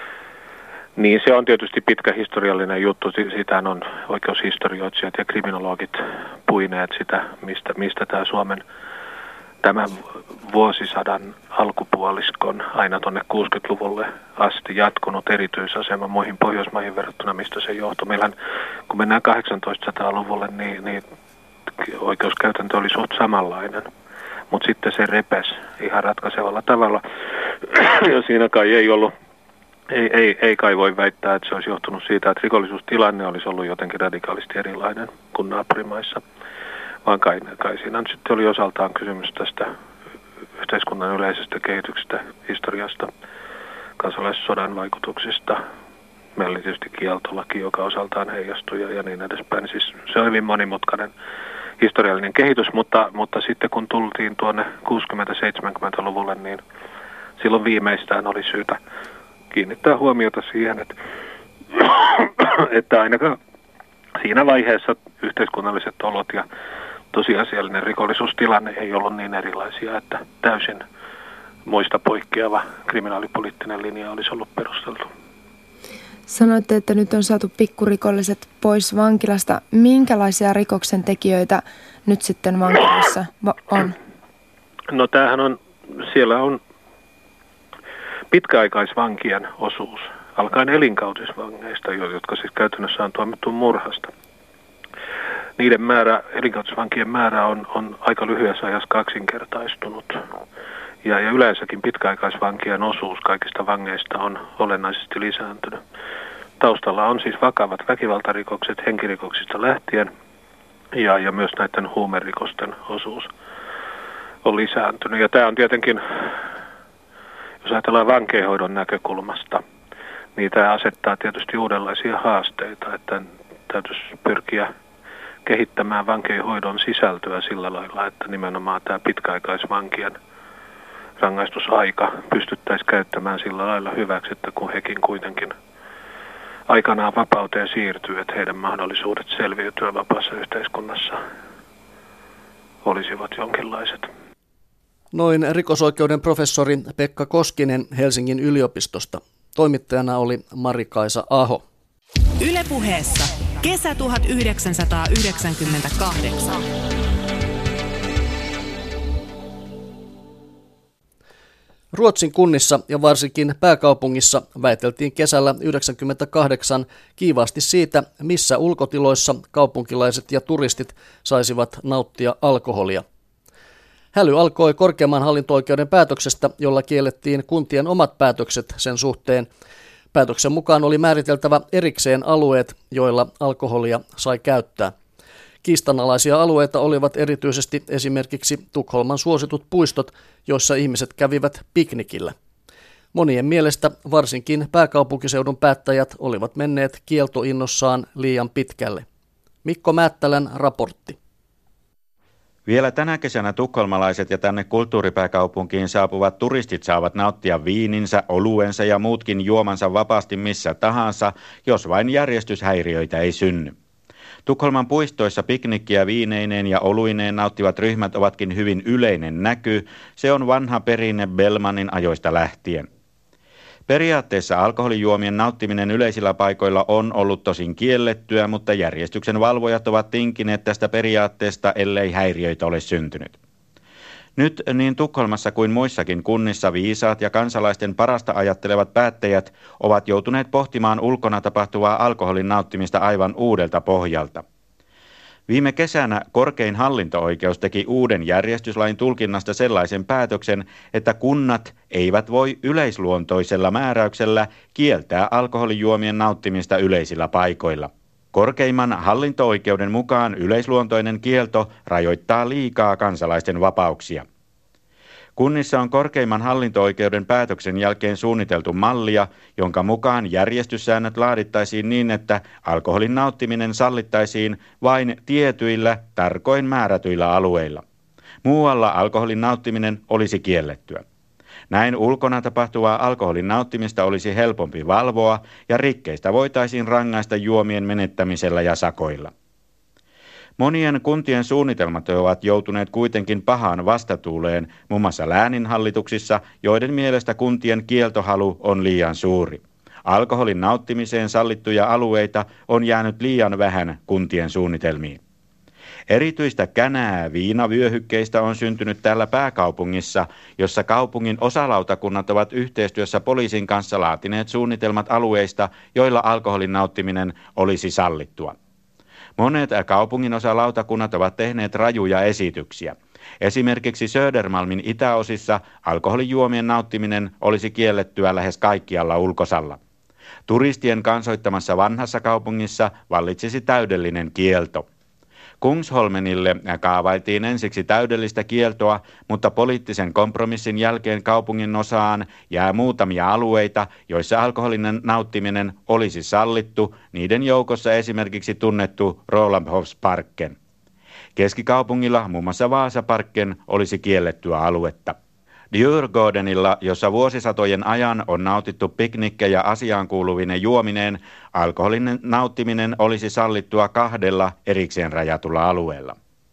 Niin, se on tietysti pitkä historiallinen juttu. Siitähän on oikeushistorioitsijat ja kriminologit puineet sitä, mistä tämä Suomen tämän vuosisadan alkupuoliskon aina tuonne 60-luvulle asti jatkunut erityisasema muihin Pohjoismaihin verrattuna, mistä se johtui. Meillähän, kun mennään 1800-luvulle, niin oikeuskäytäntö oli suht samanlainen, mutta sitten se repesi ihan ratkaisevalla tavalla, ja siinä kai ei ollut. Ei kai voi väittää, että se olisi johtunut siitä, että rikollisuustilanne olisi ollut jotenkin radikaalisti erilainen kuin naapurimaissa, vaan kai siinä sitten oli osaltaan kysymys tästä yhteiskunnan yleisestä kehityksestä, historiasta, kansalaissodan vaikutuksista. Meillä oli tietysti kieltolaki, joka osaltaan heijastui ja niin edespäin. Siis se on hyvin monimutkainen historiallinen kehitys, mutta sitten kun tultiin tuonne 60-70-luvulle, niin silloin viimeistään oli syytä kiinnittää huomiota siihen, että ainakaan siinä vaiheessa yhteiskunnalliset olot ja tosiasiallinen rikollisuustilanne ei ollut niin erilaisia, että täysin muista poikkeava kriminaalipoliittinen linja olisi ollut perusteltu. Sanoitte, että nyt on saatu pikkurikolliset pois vankilasta. Minkälaisia rikoksen tekijöitä nyt sitten vankilassa on? No siellä on pitkäaikaisvankien osuus, alkaen elinkautisvangeista, jotka siis käytännössä on tuomittu murhasta. Niiden elinkautisvankien määrä on aika lyhyessä ajassa kaksinkertaistunut. Ja yleensäkin pitkäaikaisvankien osuus kaikista vangeista on olennaisesti lisääntynyt. Taustalla on siis vakavat väkivaltarikokset henkirikoksista lähtien, ja myös näiden huumerikosten osuus on lisääntynyt. Ja tämä on tietenkin, jos ajatellaan vankeinhoidon näkökulmasta, niin tämä asettaa tietysti uudenlaisia haasteita, että täytyisi pyrkiä kehittämään vankeinhoidon sisältöä sillä lailla, että nimenomaan tämä pitkäaikaisvankien rangaistusaika pystyttäisiin käyttämään sillä lailla hyväksi, että kun hekin kuitenkin aikanaan vapauteen siirtyy, että heidän mahdollisuudet selviytyä vapaassa yhteiskunnassa olisivat jonkinlaiset. Noin rikosoikeuden professori Pekka Koskinen Helsingin yliopistosta. Toimittajana oli Mari-Kaisa Aho. Yle Puheessa kesä 1998. Ruotsin kunnissa ja varsinkin pääkaupungissa väiteltiin kesällä 1998 kiivaasti siitä, missä ulkotiloissa kaupunkilaiset ja turistit saisivat nauttia alkoholia. Häly alkoi korkeimman hallinto-oikeuden päätöksestä, jolla kiellettiin kuntien omat päätökset sen suhteen. Päätöksen mukaan oli määriteltävä erikseen alueet, joilla alkoholia sai käyttää. Kiistanalaisia alueita olivat erityisesti esimerkiksi Tukholman suositut puistot, joissa ihmiset kävivät piknikillä. Monien mielestä varsinkin pääkaupunkiseudun päättäjät olivat menneet kieltoinnossaan liian pitkälle. Mikko Määttälän raportti. Vielä tänä kesänä tukholmalaiset ja tänne kulttuuripääkaupunkiin saapuvat turistit saavat nauttia viininsä, oluensa ja muutkin juomansa vapaasti missä tahansa, jos vain järjestyshäiriöitä ei synny. Tukholman puistoissa piknikkiä viineineen ja oluineen nauttivat ryhmät ovatkin hyvin yleinen näky. Se on vanha perinne Bellmanin ajoista lähtien. Periaatteessa alkoholijuomien nauttiminen yleisillä paikoilla on ollut tosin kiellettyä, mutta järjestyksen valvojat ovat tinkineet tästä periaatteesta, ellei häiriöitä ole syntynyt. Nyt niin Tukholmassa kuin muissakin kunnissa viisaat ja kansalaisten parasta ajattelevat päättäjät ovat joutuneet pohtimaan ulkona tapahtuvaa alkoholin nauttimista aivan uudelta pohjalta. Viime kesänä korkein hallinto-oikeus teki uuden järjestyslain tulkinnasta sellaisen päätöksen, että kunnat eivät voi yleisluontoisella määräyksellä kieltää alkoholijuomien nauttimista yleisillä paikoilla. Korkeimman hallinto-oikeuden mukaan yleisluontoinen kielto rajoittaa liikaa kansalaisten vapauksia. Kunnissa on korkeimman hallinto-oikeuden päätöksen jälkeen suunniteltu mallia, jonka mukaan järjestyssäännöt laadittaisiin niin, että alkoholin nauttiminen sallittaisiin vain tietyillä, tarkoin määrätyillä alueilla. Muualla alkoholin nauttiminen olisi kiellettyä. Näin ulkona tapahtuvaa alkoholin nauttimista olisi helpompi valvoa ja rikkeistä voitaisiin rangaista juomien menettämisellä ja sakoilla. Monien kuntien suunnitelmat ovat joutuneet kuitenkin pahaan vastatuuleen, muun muassa lääninhallituksissa, joiden mielestä kuntien kieltohalu on liian suuri. Alkoholin nauttimiseen sallittuja alueita on jäänyt liian vähän kuntien suunnitelmiin. Erityistä känää viinavyöhykkeistä on syntynyt täällä pääkaupungissa, jossa kaupungin osalautakunnat ovat yhteistyössä poliisin kanssa laatineet suunnitelmat alueista, joilla alkoholin nauttiminen olisi sallittua. Monet kaupungin osalautakunnat ovat tehneet rajuja esityksiä. Esimerkiksi Södermalmin itäosissa alkoholijuomien nauttiminen olisi kiellettyä lähes kaikkialla ulkosalla. Turistien kansoittamassa vanhassa kaupungissa vallitsisi täydellinen kielto. Kungsholmenille kaavailtiin ensiksi täydellistä kieltoa, mutta poliittisen kompromissin jälkeen kaupungin osaan jää muutamia alueita, joissa alkoholinen nauttiminen olisi sallittu, niiden joukossa esimerkiksi tunnettu Rålambshovsparken. Keskikaupungilla, muun muassa Vasaparken, olisi kiellettyä aluetta. Djurgårdenilla, jossa vuosisatojen ajan on nautittu piknikkejä asiaan kuuluvine juomineen, alkoholinen nauttiminen olisi sallittua 2 erikseen rajatulla alueella.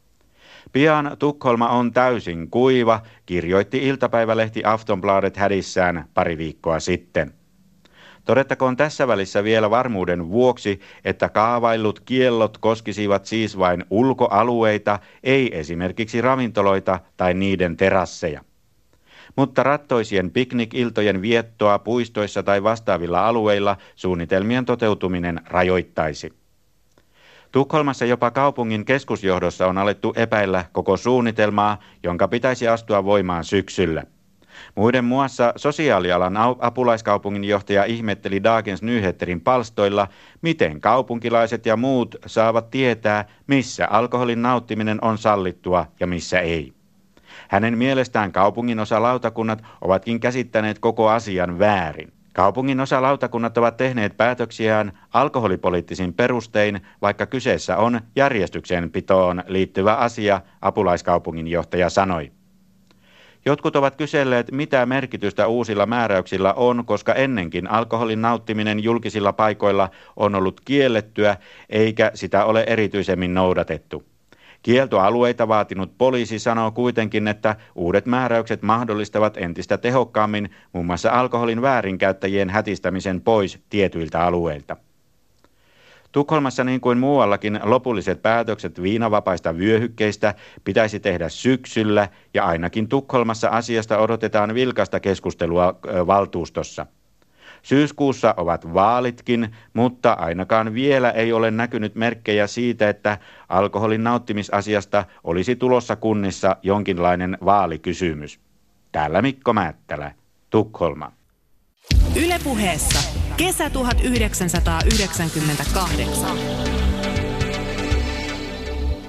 Pian Tukholma on täysin kuiva, kirjoitti iltapäivälehti Aftonbladet hädissään pari viikkoa sitten. Todettakoon tässä välissä vielä varmuuden vuoksi, että kaavaillut kiellot koskisivat siis vain ulkoalueita, ei esimerkiksi ravintoloita tai niiden terasseja. Mutta rattoisien piknikiltojen viettoa puistoissa tai vastaavilla alueilla suunnitelmien toteutuminen rajoittaisi. Tukholmassa jopa kaupungin keskusjohdossa on alettu epäillä koko suunnitelmaa, jonka pitäisi astua voimaan syksyllä. Muiden muassa sosiaalialan apulaiskaupunginjohtaja ihmetteli Dagens Nyheterin palstoilla, miten kaupunkilaiset ja muut saavat tietää, missä alkoholin nauttiminen on sallittua ja missä ei. Hänen mielestään kaupungin osalautakunnat ovatkin käsittäneet koko asian väärin. Kaupungin osalautakunnat ovat tehneet päätöksiään alkoholipoliittisin perustein, vaikka kyseessä on järjestyksenpitoon liittyvä asia, apulaiskaupunginjohtaja sanoi. Jotkut ovat kyselleet, mitä merkitystä uusilla määräyksillä on, koska ennenkin alkoholin nauttiminen julkisilla paikoilla on ollut kiellettyä, eikä sitä ole erityisemmin noudatettu. Kieltoalueita vaatinut poliisi sanoo kuitenkin, että uudet määräykset mahdollistavat entistä tehokkaammin muun muassa alkoholin väärinkäyttäjien hätistämisen pois tietyiltä alueilta. Tukholmassa niin kuin muuallakin lopulliset päätökset viinavapaista vyöhykkeistä pitäisi tehdä syksyllä ja ainakin Tukholmassa asiasta odotetaan vilkasta keskustelua valtuustossa. Syyskuussa ovat vaalitkin, mutta ainakaan vielä ei ole näkynyt merkkejä siitä, että alkoholin nauttimisasiasta olisi tulossa kunnissa jonkinlainen vaalikysymys. Täällä Mikko Määttälä, Tukholma. Yle Puheessa kesä 1998.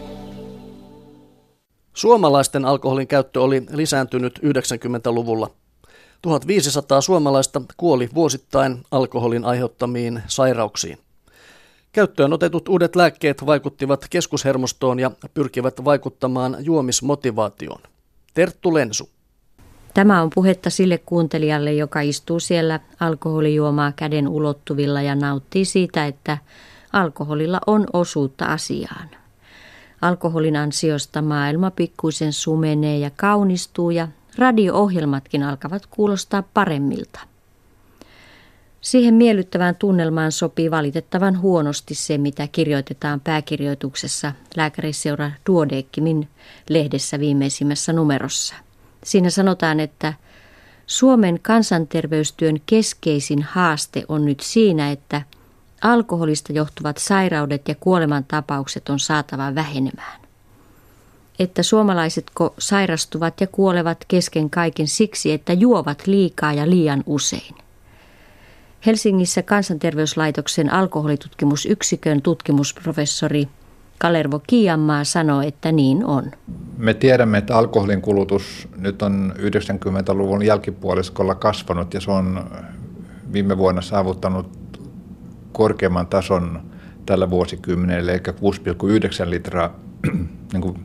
Suomalaisten alkoholin käyttö oli lisääntynyt 90-luvulla. 1500 suomalaista kuoli vuosittain alkoholin aiheuttamiin sairauksiin. Käyttöön otetut uudet lääkkeet vaikuttivat keskushermostoon ja pyrkivät vaikuttamaan juomismotivaatioon. Terttu Lensu. Tämä on puhetta sille kuuntelijalle, joka istuu siellä alkoholijuomaa käden ulottuvilla ja nauttii siitä, että alkoholilla on osuutta asiaan. Alkoholin ansiosta maailma pikkuisen sumenee ja kaunistuu ja radio-ohjelmatkin alkavat kuulostaa paremmilta. Siihen miellyttävään tunnelmaan sopii valitettavan huonosti se, mitä kirjoitetaan pääkirjoituksessa Lääkäriseura Duodecimin lehdessä viimeisimmässä numerossa. Siinä sanotaan, että Suomen kansanterveystyön keskeisin haaste on nyt siinä, että alkoholista johtuvat sairaudet ja kuolemantapaukset on saatava vähenemään. Että suomalaisetko sairastuvat ja kuolevat kesken kaiken siksi, että juovat liikaa ja liian usein. Helsingissä Kansanterveyslaitoksen alkoholitutkimusyksikön tutkimusprofessori Kalervo Kiianmaa sanoo, että niin on. Me tiedämme, että alkoholin kulutus nyt on 90-luvun jälkipuoliskolla kasvanut ja se on viime vuonna saavuttanut korkeamman tason tällä vuosikymmenellä, eli 6,9 litraa niin kuin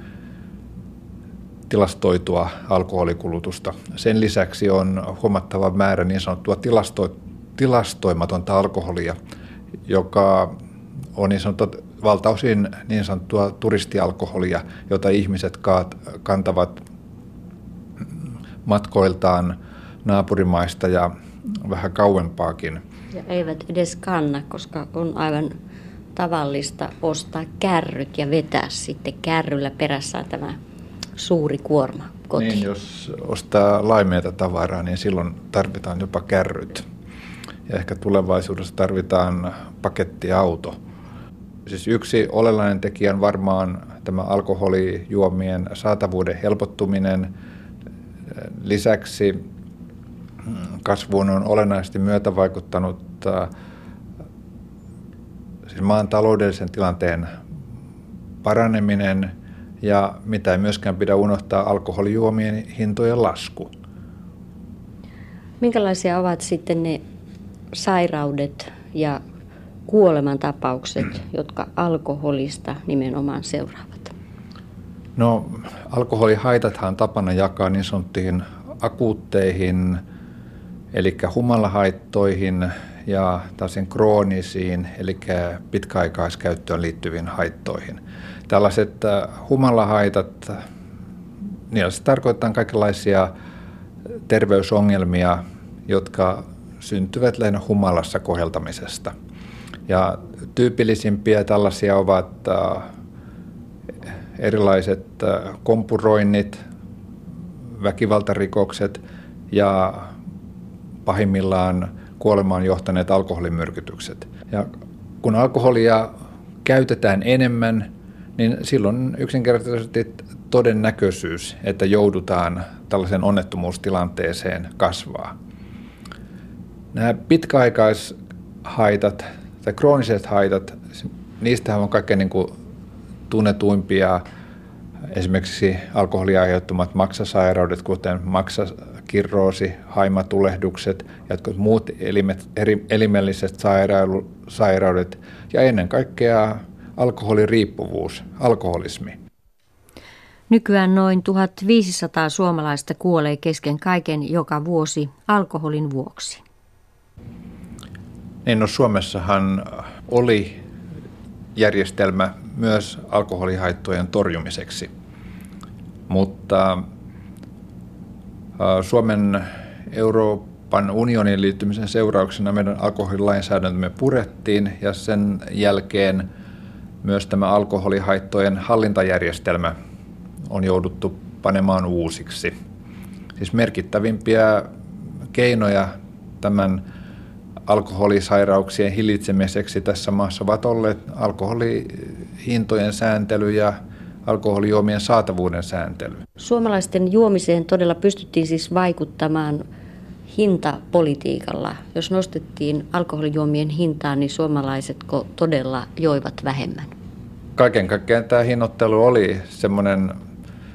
tilastoitua alkoholikulutusta. Sen lisäksi on huomattava määrä niin sanottua tilastoimatonta alkoholia, joka on niin sanottua valtaosin niin sanottua turistialkoholia, jota ihmiset kantavat matkoiltaan naapurimaista ja vähän kauempaakin. Ja eivät edes kanna, koska on aivan tavallista ostaa kärryt ja vetää sitten kärryllä perässä tämä suuri kuorma kotiin. Niin, jos ostaa laimeita tavaraa, niin silloin tarvitaan jopa kärryt. Ja ehkä tulevaisuudessa tarvitaan pakettiauto. Siis yksi oleellinen tekijä on varmaan tämä alkoholijuomien saatavuuden helpottuminen. Lisäksi kasvuun on olennaisesti myötävaikuttanut siis maan taloudellisen tilanteen paraneminen ja mitä ei myöskään pidä unohtaa alkoholijuomien hintojen lasku. Minkälaisia ovat sitten ne sairaudet ja kuolemantapaukset, jotka alkoholista nimenomaan seuraavat? No, alkoholihaitathan tapana jakaa niin sanottuihin akuutteihin, eli humalahaittoihin ja tällaisiin kroonisiin, eli pitkäaikaiskäyttöön liittyviin haittoihin. Tällaiset humalahaitat, niillä se tarkoittaa kaikenlaisia terveysongelmia, jotka syntyvät lähinnä humalassa koheltamisesta. Ja tyypillisimpiä tällaisia ovat erilaiset kompuroinnit, väkivaltarikokset ja pahimmillaan kuolemaan johtaneet alkoholimyrkytykset. Ja kun alkoholia käytetään enemmän, niin silloin yksinkertaisesti todennäköisyys, että joudutaan tällaiseen onnettomuustilanteeseen kasvaa. Nämä pitkäaikaishaitat tai krooniset haitat, niistähän on kaikkein niin kuin tunnetuimpia esimerkiksi alkoholin aiheuttamat maksasairaudet, kuten maksakirroosi, haimatulehdukset ja muut elimelliset sairaudet ja ennen kaikkea alkoholiriippuvuus, alkoholismi. Nykyään noin 1500 suomalaista kuolee kesken kaiken joka vuosi alkoholin vuoksi. Niin, no Suomessahan oli järjestelmä myös alkoholihaittojen torjumiseksi, mutta Suomen Euroopan unionin liittymisen seurauksena meidän alkoholilainsäädäntömme purettiin ja sen jälkeen myös tämä alkoholihaittojen hallintajärjestelmä on jouduttu panemaan uusiksi. Siis merkittävimpiä keinoja tämän alkoholisairauksien hillitsemiseksi tässä maassa ovat olleet alkoholihintojen sääntely ja alkoholijuomien saatavuuden sääntely. Suomalaisten juomiseen todella pystyttiin siis vaikuttamaan hintapolitiikalla. Jos nostettiin alkoholijuomien hintaa, niin suomalaisetko todella joivat vähemmän? Kaiken kaikkiaan tämä hinnoittelu oli semmoinen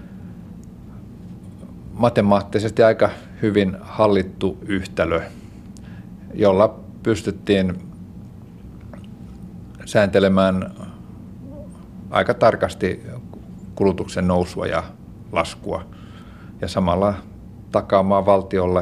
matemaattisesti aika hyvin hallittu yhtälö, jolla pystyttiin sääntelemään aika tarkasti kulutuksen nousua ja laskua ja samalla takaamaan valtiolle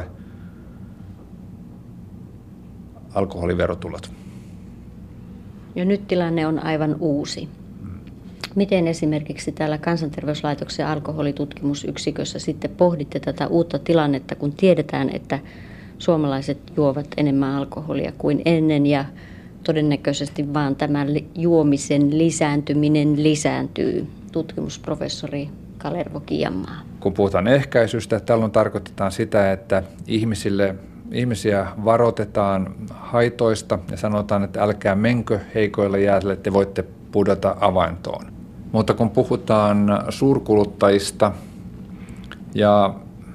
alkoholiverotulot. Ja nyt tilanne on aivan uusi. Miten esimerkiksi täällä Kansanterveyslaitoksen alkoholitutkimusyksikössä sitten pohditte tätä uutta tilannetta, kun tiedetään, että suomalaiset juovat enemmän alkoholia kuin ennen ja todennäköisesti vaan tämän juomisen lisääntyminen lisääntyy? Tutkimusprofessori Kalervo Kiianmaa. Kun puhutaan ehkäisystä, tällöin tarkoitetaan sitä, että ihmisiä varoitetaan haitoista ja sanotaan, että älkää menkö heikoille jäille, te voitte pudota avaintoon. Mutta kun puhutaan suurkuluttajista ja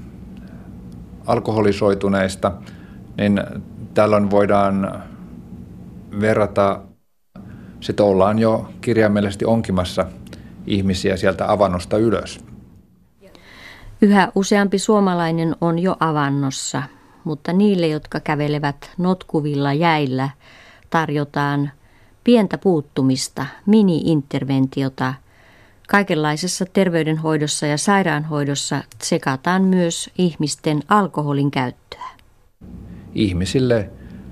alkoholisoituneista, niin tällöin voidaan verrata, sitä ollaan jo kirjaimellisesti onkimassa ihmisiä sieltä avannosta ylös. Yhä useampi suomalainen on jo avannossa, mutta niille, jotka kävelevät notkuvilla jäillä, tarjotaan pientä puuttumista, mini-interventiota. Kaikenlaisessa terveydenhoidossa ja sairaanhoidossa tsekataan myös ihmisten alkoholin käyttöä. Ihmisille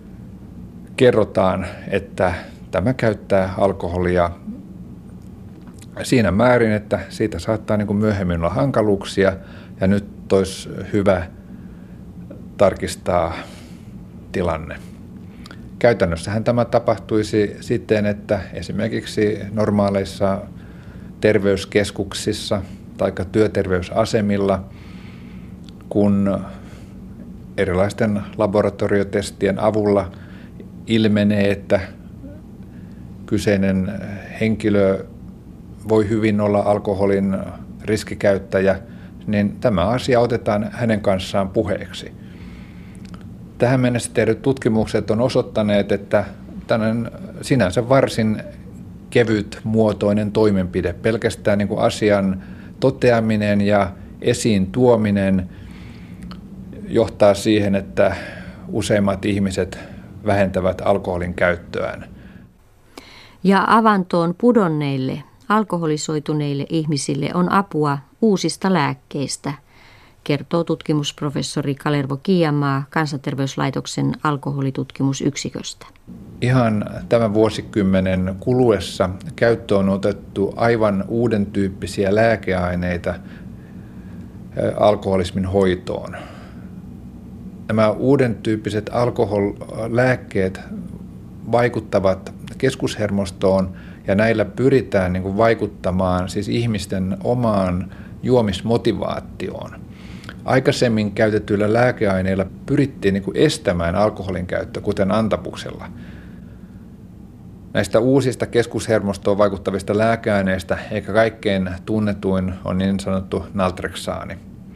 kerrotaan, että tämä käyttää alkoholia siinä määrin, että siitä saattaa myöhemmin olla hankaluuksia ja nyt olisi hyvä tarkistaa tilanne. Käytännössähän tämä tapahtuisi siten, että esimerkiksi normaaleissa terveyskeskuksissa tai työterveysasemilla, kun erilaisten laboratoriotestien avulla ilmenee, että kyseinen henkilö voi hyvin olla alkoholin riskikäyttäjä, niin tämä asia otetaan hänen kanssaan puheeksi. Tähän mennessä tehdyt tutkimukset on osoittaneet, että tällainen sinänsä varsin kevyt muotoinen toimenpide, pelkästään asian toteaminen ja esiin tuominen johtaa siihen, että useimmat ihmiset vähentävät alkoholin käyttöään. Ja avantoon pudonneille, alkoholisoituneille ihmisille on apua uusista lääkkeistä, kertoo tutkimusprofessori Kalervo Kiianmaa Kansanterveyslaitoksen alkoholitutkimusyksiköstä. Ihan tämän vuosikymmenen kuluessa käyttöön on otettu aivan uuden tyyppisiä lääkeaineita alkoholismin hoitoon. Nämä uuden tyyppiset alkoholilääkkeet vaikuttavat keskushermostoon ja näillä pyritään vaikuttamaan siis ihmisten omaan juomismotivaatioon. Aikaisemmin käytetyillä lääkeaineilla pyrittiin estämään alkoholin käyttö, kuten antapuksella. Näistä uusista keskushermostoon vaikuttavista lääkeaineista ehkä kaikkein tunnetuin on niin sanottu naltrexaani.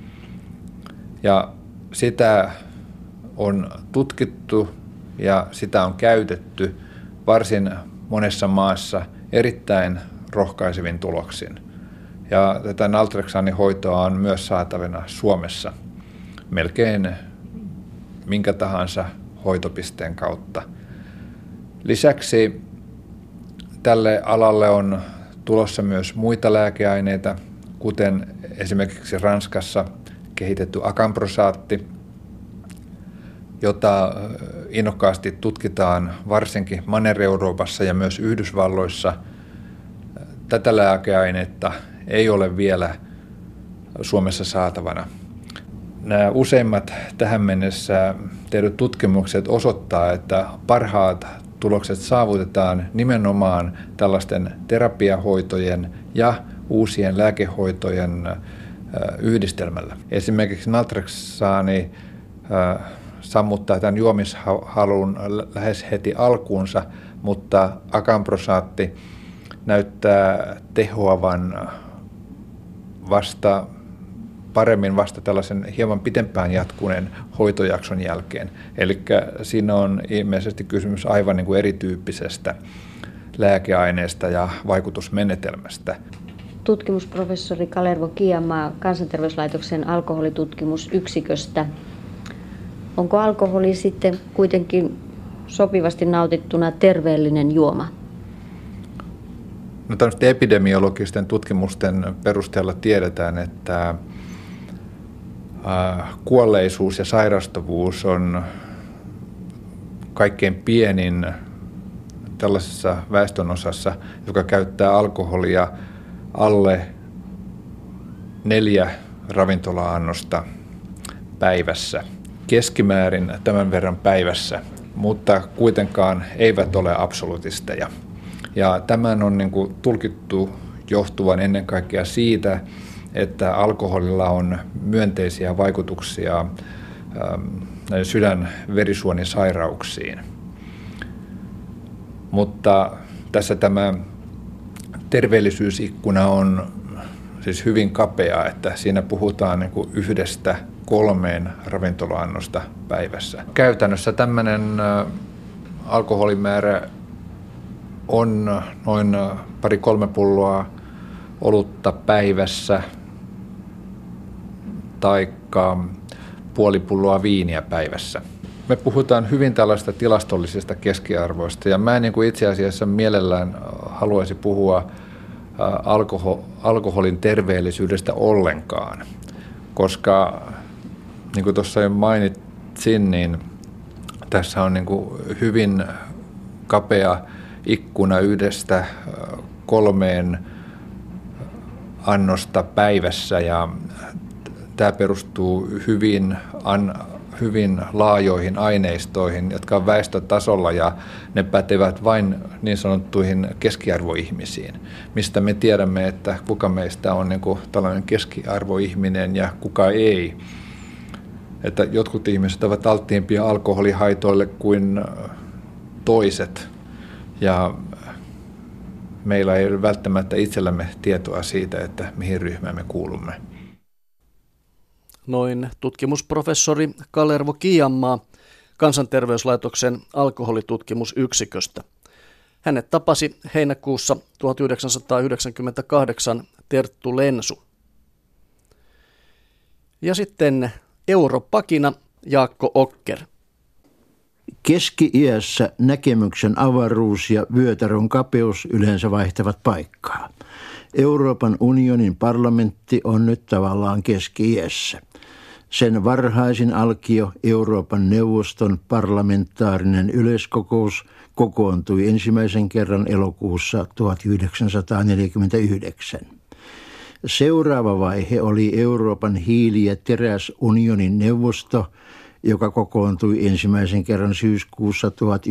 Ja sitä on tutkittu ja sitä on käytetty varsin monessa maassa erittäin rohkaisevin tuloksin. Ja tätä naltrexaanin hoitoa on myös saatavana Suomessa melkein minkä tahansa hoitopisteen kautta. Lisäksi tälle alalle on tulossa myös muita lääkeaineita, kuten esimerkiksi Ranskassa kehitetty akamprosaatti, jota innokkaasti tutkitaan varsinkin Manner-Euroopassa ja myös Yhdysvalloissa. Tätä lääkeainetta ei ole vielä Suomessa saatavana. Nämä useimmat tähän mennessä tehdyt tutkimukset osoittaa, että parhaat tulokset saavutetaan nimenomaan tällaisten terapiahoitojen ja uusien lääkehoitojen yhdistelmällä. Esimerkiksi naltrexaani sammuttaa tämän juomishalun lähes heti alkuunsa, mutta akamprosaatti näyttää tehoavan paremmin vasta tällaisen hieman pitempään jatkuneen hoitojakson jälkeen. Eli siinä on ilmeisesti kysymys aivan erityyppisestä lääkeaineesta ja vaikutusmenetelmästä. tutkimusprofessori Kalervo Kiamaa Kansanterveyslaitoksen alkoholitutkimusyksiköstä. Onko alkoholi sitten kuitenkin sopivasti nautittuna terveellinen juoma? No, tämmöisten epidemiologisten tutkimusten perusteella tiedetään, että kuolleisuus ja sairastavuus on kaikkein pienin tällaisessa väestönosassa, joka käyttää alkoholia alle 4 ravintola-annosta päivässä. Keskimäärin tämän verran päivässä, mutta kuitenkaan eivät ole absolutisteja. Ja tämän on tulkittu johtuvan ennen kaikkea siitä, että alkoholilla on myönteisiä vaikutuksia sydän-verisuonisairauksiin. Mutta tässä tämä terveellisyysikkuna on siis hyvin kapea, että siinä puhutaan 1-3 ravintola-annosta päivässä. Käytännössä tämmöinen alkoholimäärä on noin 2-3 pulloa olutta päivässä taikka puoli pulloa viiniä päivässä. Me puhutaan hyvin tällaista tilastollisista keskiarvoista ja mä en itse asiassa mielellään haluaisi puhua alkoholin terveellisyydestä ollenkaan, koska niin kuin tuossa jo mainitsin, niin tässä on hyvin kapea ikkuna 1-3 annosta päivässä ja tämä perustuu hyvin laajoihin aineistoihin, jotka on väestötasolla ja ne pätevät vain niin sanottuihin keskiarvoihmisiin, mistä me tiedämme, että kuka meistä on tällainen keskiarvoihminen ja kuka ei. Että jotkut ihmiset ovat alttiimpia alkoholihaitoille kuin toiset ja meillä ei ole välttämättä itsellämme tietoa siitä, että mihin ryhmään me kuulumme. Noin tutkimusprofessori Kalervo Kiamaa Kansanterveyslaitoksen alkoholitutkimusyksiköstä. Hänet tapasi heinäkuussa 1998 Terttu Lensu. Ja sitten europakina Jaakko Okker. Keski-iässä näkemyksen avaruus ja vyötärön kapeus yleensä vaihtavat paikkaa. Euroopan unionin parlamentti on nyt tavallaan keski-iässä. Sen varhaisin alkio Euroopan neuvoston parlamentaarinen yleiskokous kokoontui ensimmäisen kerran elokuussa 1949. Seuraava vaihe oli Euroopan hiili- ja teräsunionin neuvosto, joka kokoontui ensimmäisen kerran syyskuussa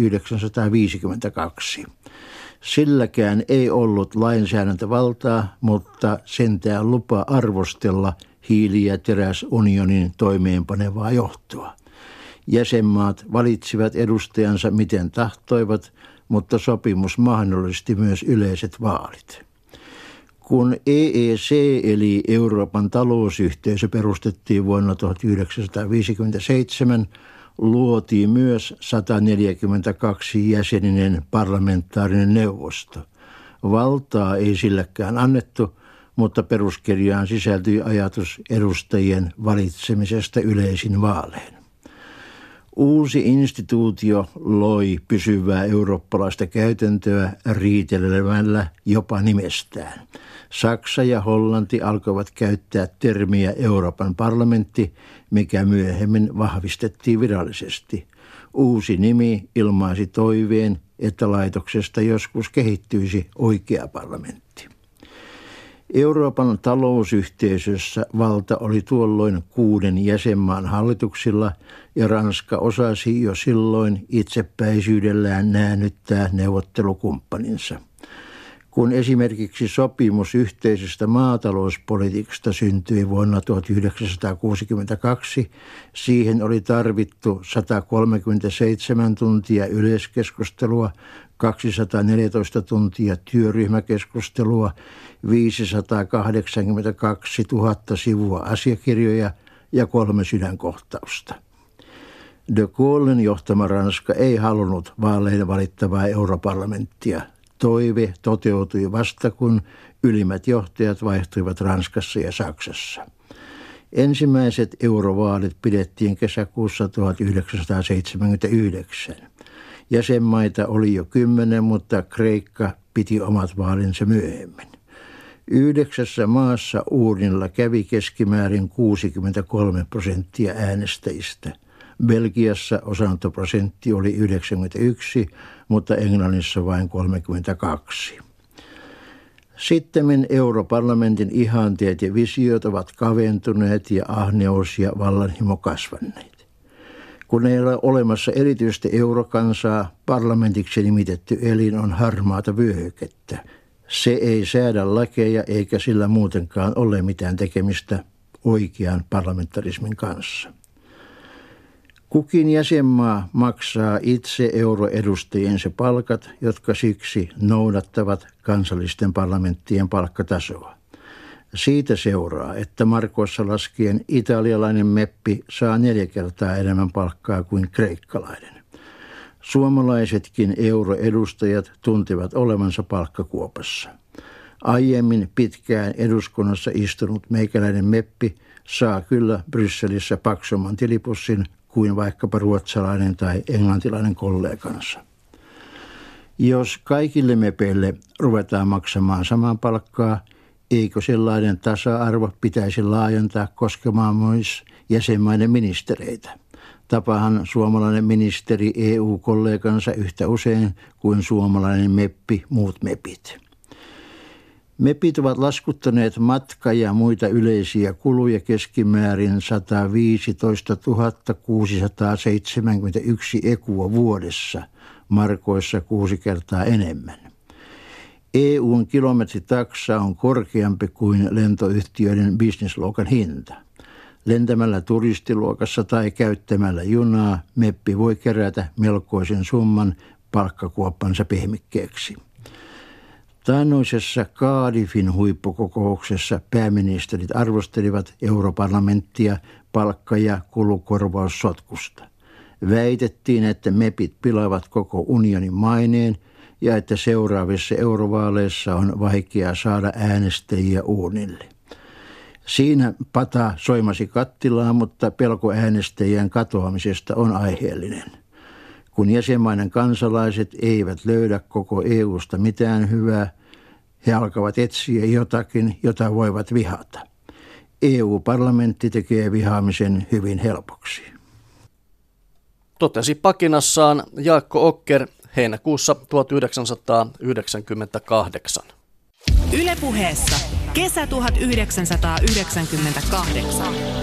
1952. Silläkään ei ollut lainsäädäntövaltaa, mutta sentään lupa arvostella hiili- ja teräsunionin toimeenpanevaa johtoa. Jäsenmaat valitsivat edustajansa miten tahtoivat, mutta sopimus mahdollisti myös yleiset vaalit. Kun EEC eli Euroopan talousyhteisö perustettiin vuonna 1957, luotiin myös 142 jäseninen parlamentaarinen neuvosto. Valtaa ei silläkään annettu, mutta peruskirjaan sisältyi ajatus edustajien valitsemisesta yleisin vaalein. Uusi instituutio loi pysyvää eurooppalaista käytäntöä riitelemällä jopa nimestään. Saksa ja Hollanti alkoivat käyttää termiä Euroopan parlamentti, mikä myöhemmin vahvistettiin virallisesti. Uusi nimi ilmaisi toiveen, että laitoksesta joskus kehittyisi oikea parlamentti. Euroopan talousyhteisössä valta oli tuolloin 6 jäsenmaan hallituksilla ja Ranska osasi jo silloin itsepäisyydellään näännyttää neuvottelukumppaninsa. Kun esimerkiksi sopimus yhteisestä maatalouspolitiikasta syntyi vuonna 1962, siihen oli tarvittu 137 tuntia yleiskeskustelua, 214 tuntia työryhmäkeskustelua, 582 000 sivua asiakirjoja ja 3 sydänkohtausta. De Gaullen johtama Ranska ei halunnut vaalein valittavaa europarlamenttia. toive toteutui vasta, kun ylimmät johtajat vaihtuivat Ranskassa ja Saksassa. Ensimmäiset eurovaalit pidettiin kesäkuussa 1979. Jäsenmaita oli jo 10, mutta Kreikka piti omat vaalinsa myöhemmin. 9 maassa uurnilla kävi keskimäärin 63% äänestäjistä. Belgiassa osantoprosentti oli 91, mutta Englannissa vain 32. Sittemmin europarlamentin ihanteet ja visiot ovat kaventuneet ja ahneus ja vallanhimo kasvaneet. Kun ei ole olemassa erityistä eurokansaa, parlamentiksi nimitetty elin on harmaata vyöhykettä. Se ei säädä lakeja eikä sillä muutenkaan ole mitään tekemistä oikean parlamentarismin kanssa. Kukin jäsenmaa maksaa itse euroedustajiensa palkat, jotka siksi noudattavat kansallisten parlamenttien palkkatasoa. Siitä seuraa, että markoissa laskien italialainen meppi saa 4 kertaa enemmän palkkaa kuin kreikkalainen. Suomalaisetkin euroedustajat tuntevat olevansa palkkakuopassa. Aiemmin pitkään eduskunnassa istunut meikäläinen meppi saa kyllä Brysselissä paksumman tilipussin kuin vaikkapa ruotsalainen tai englantilainen kollegansa. Jos kaikille mepeille ruvetaan maksamaan saman palkkaa, eikö sellainen tasa-arvo pitäisi laajentaa koskemaan myös jäsenmaiden ministereitä? Tapahan suomalainen ministeri EU-kollegansa yhtä usein kuin suomalainen meppi muut mepit. Mepit ovat laskuttaneet matka- ja muita yleisiä kuluja keskimäärin 115 671 ekua vuodessa, markoissa 6 kertaa enemmän. EUn kilometritaksa on korkeampi kuin lentoyhtiöiden bisnesluokan hinta. Lentämällä turistiluokassa tai käyttämällä junaa meppi voi kerätä melkoisen summan palkkakuoppansa pehmikkeeksi. Taannoisessa Cardiffin huippukokouksessa pääministerit arvostelivat europarlamenttia palkka- ja kulukorvaussotkusta. Väitettiin, että mepit pilaavat koko unionin maineen ja että seuraavissa eurovaaleissa on vaikeaa saada äänestäjiä uurnille. Siinä pata soimasi kattilaa, mutta pelko äänestäjien katoamisesta on aiheellinen. Kun jäsenmaiden kansalaiset eivät löydä koko EUsta mitään hyvää, he alkavat etsiä jotakin, jota voivat vihata. EU-parlamentti tekee vihaamisen hyvin helpoksi. Totesi pakinassaan Jaakko Okker heinäkuussa 1998. Yle Puheessa kesä 1998.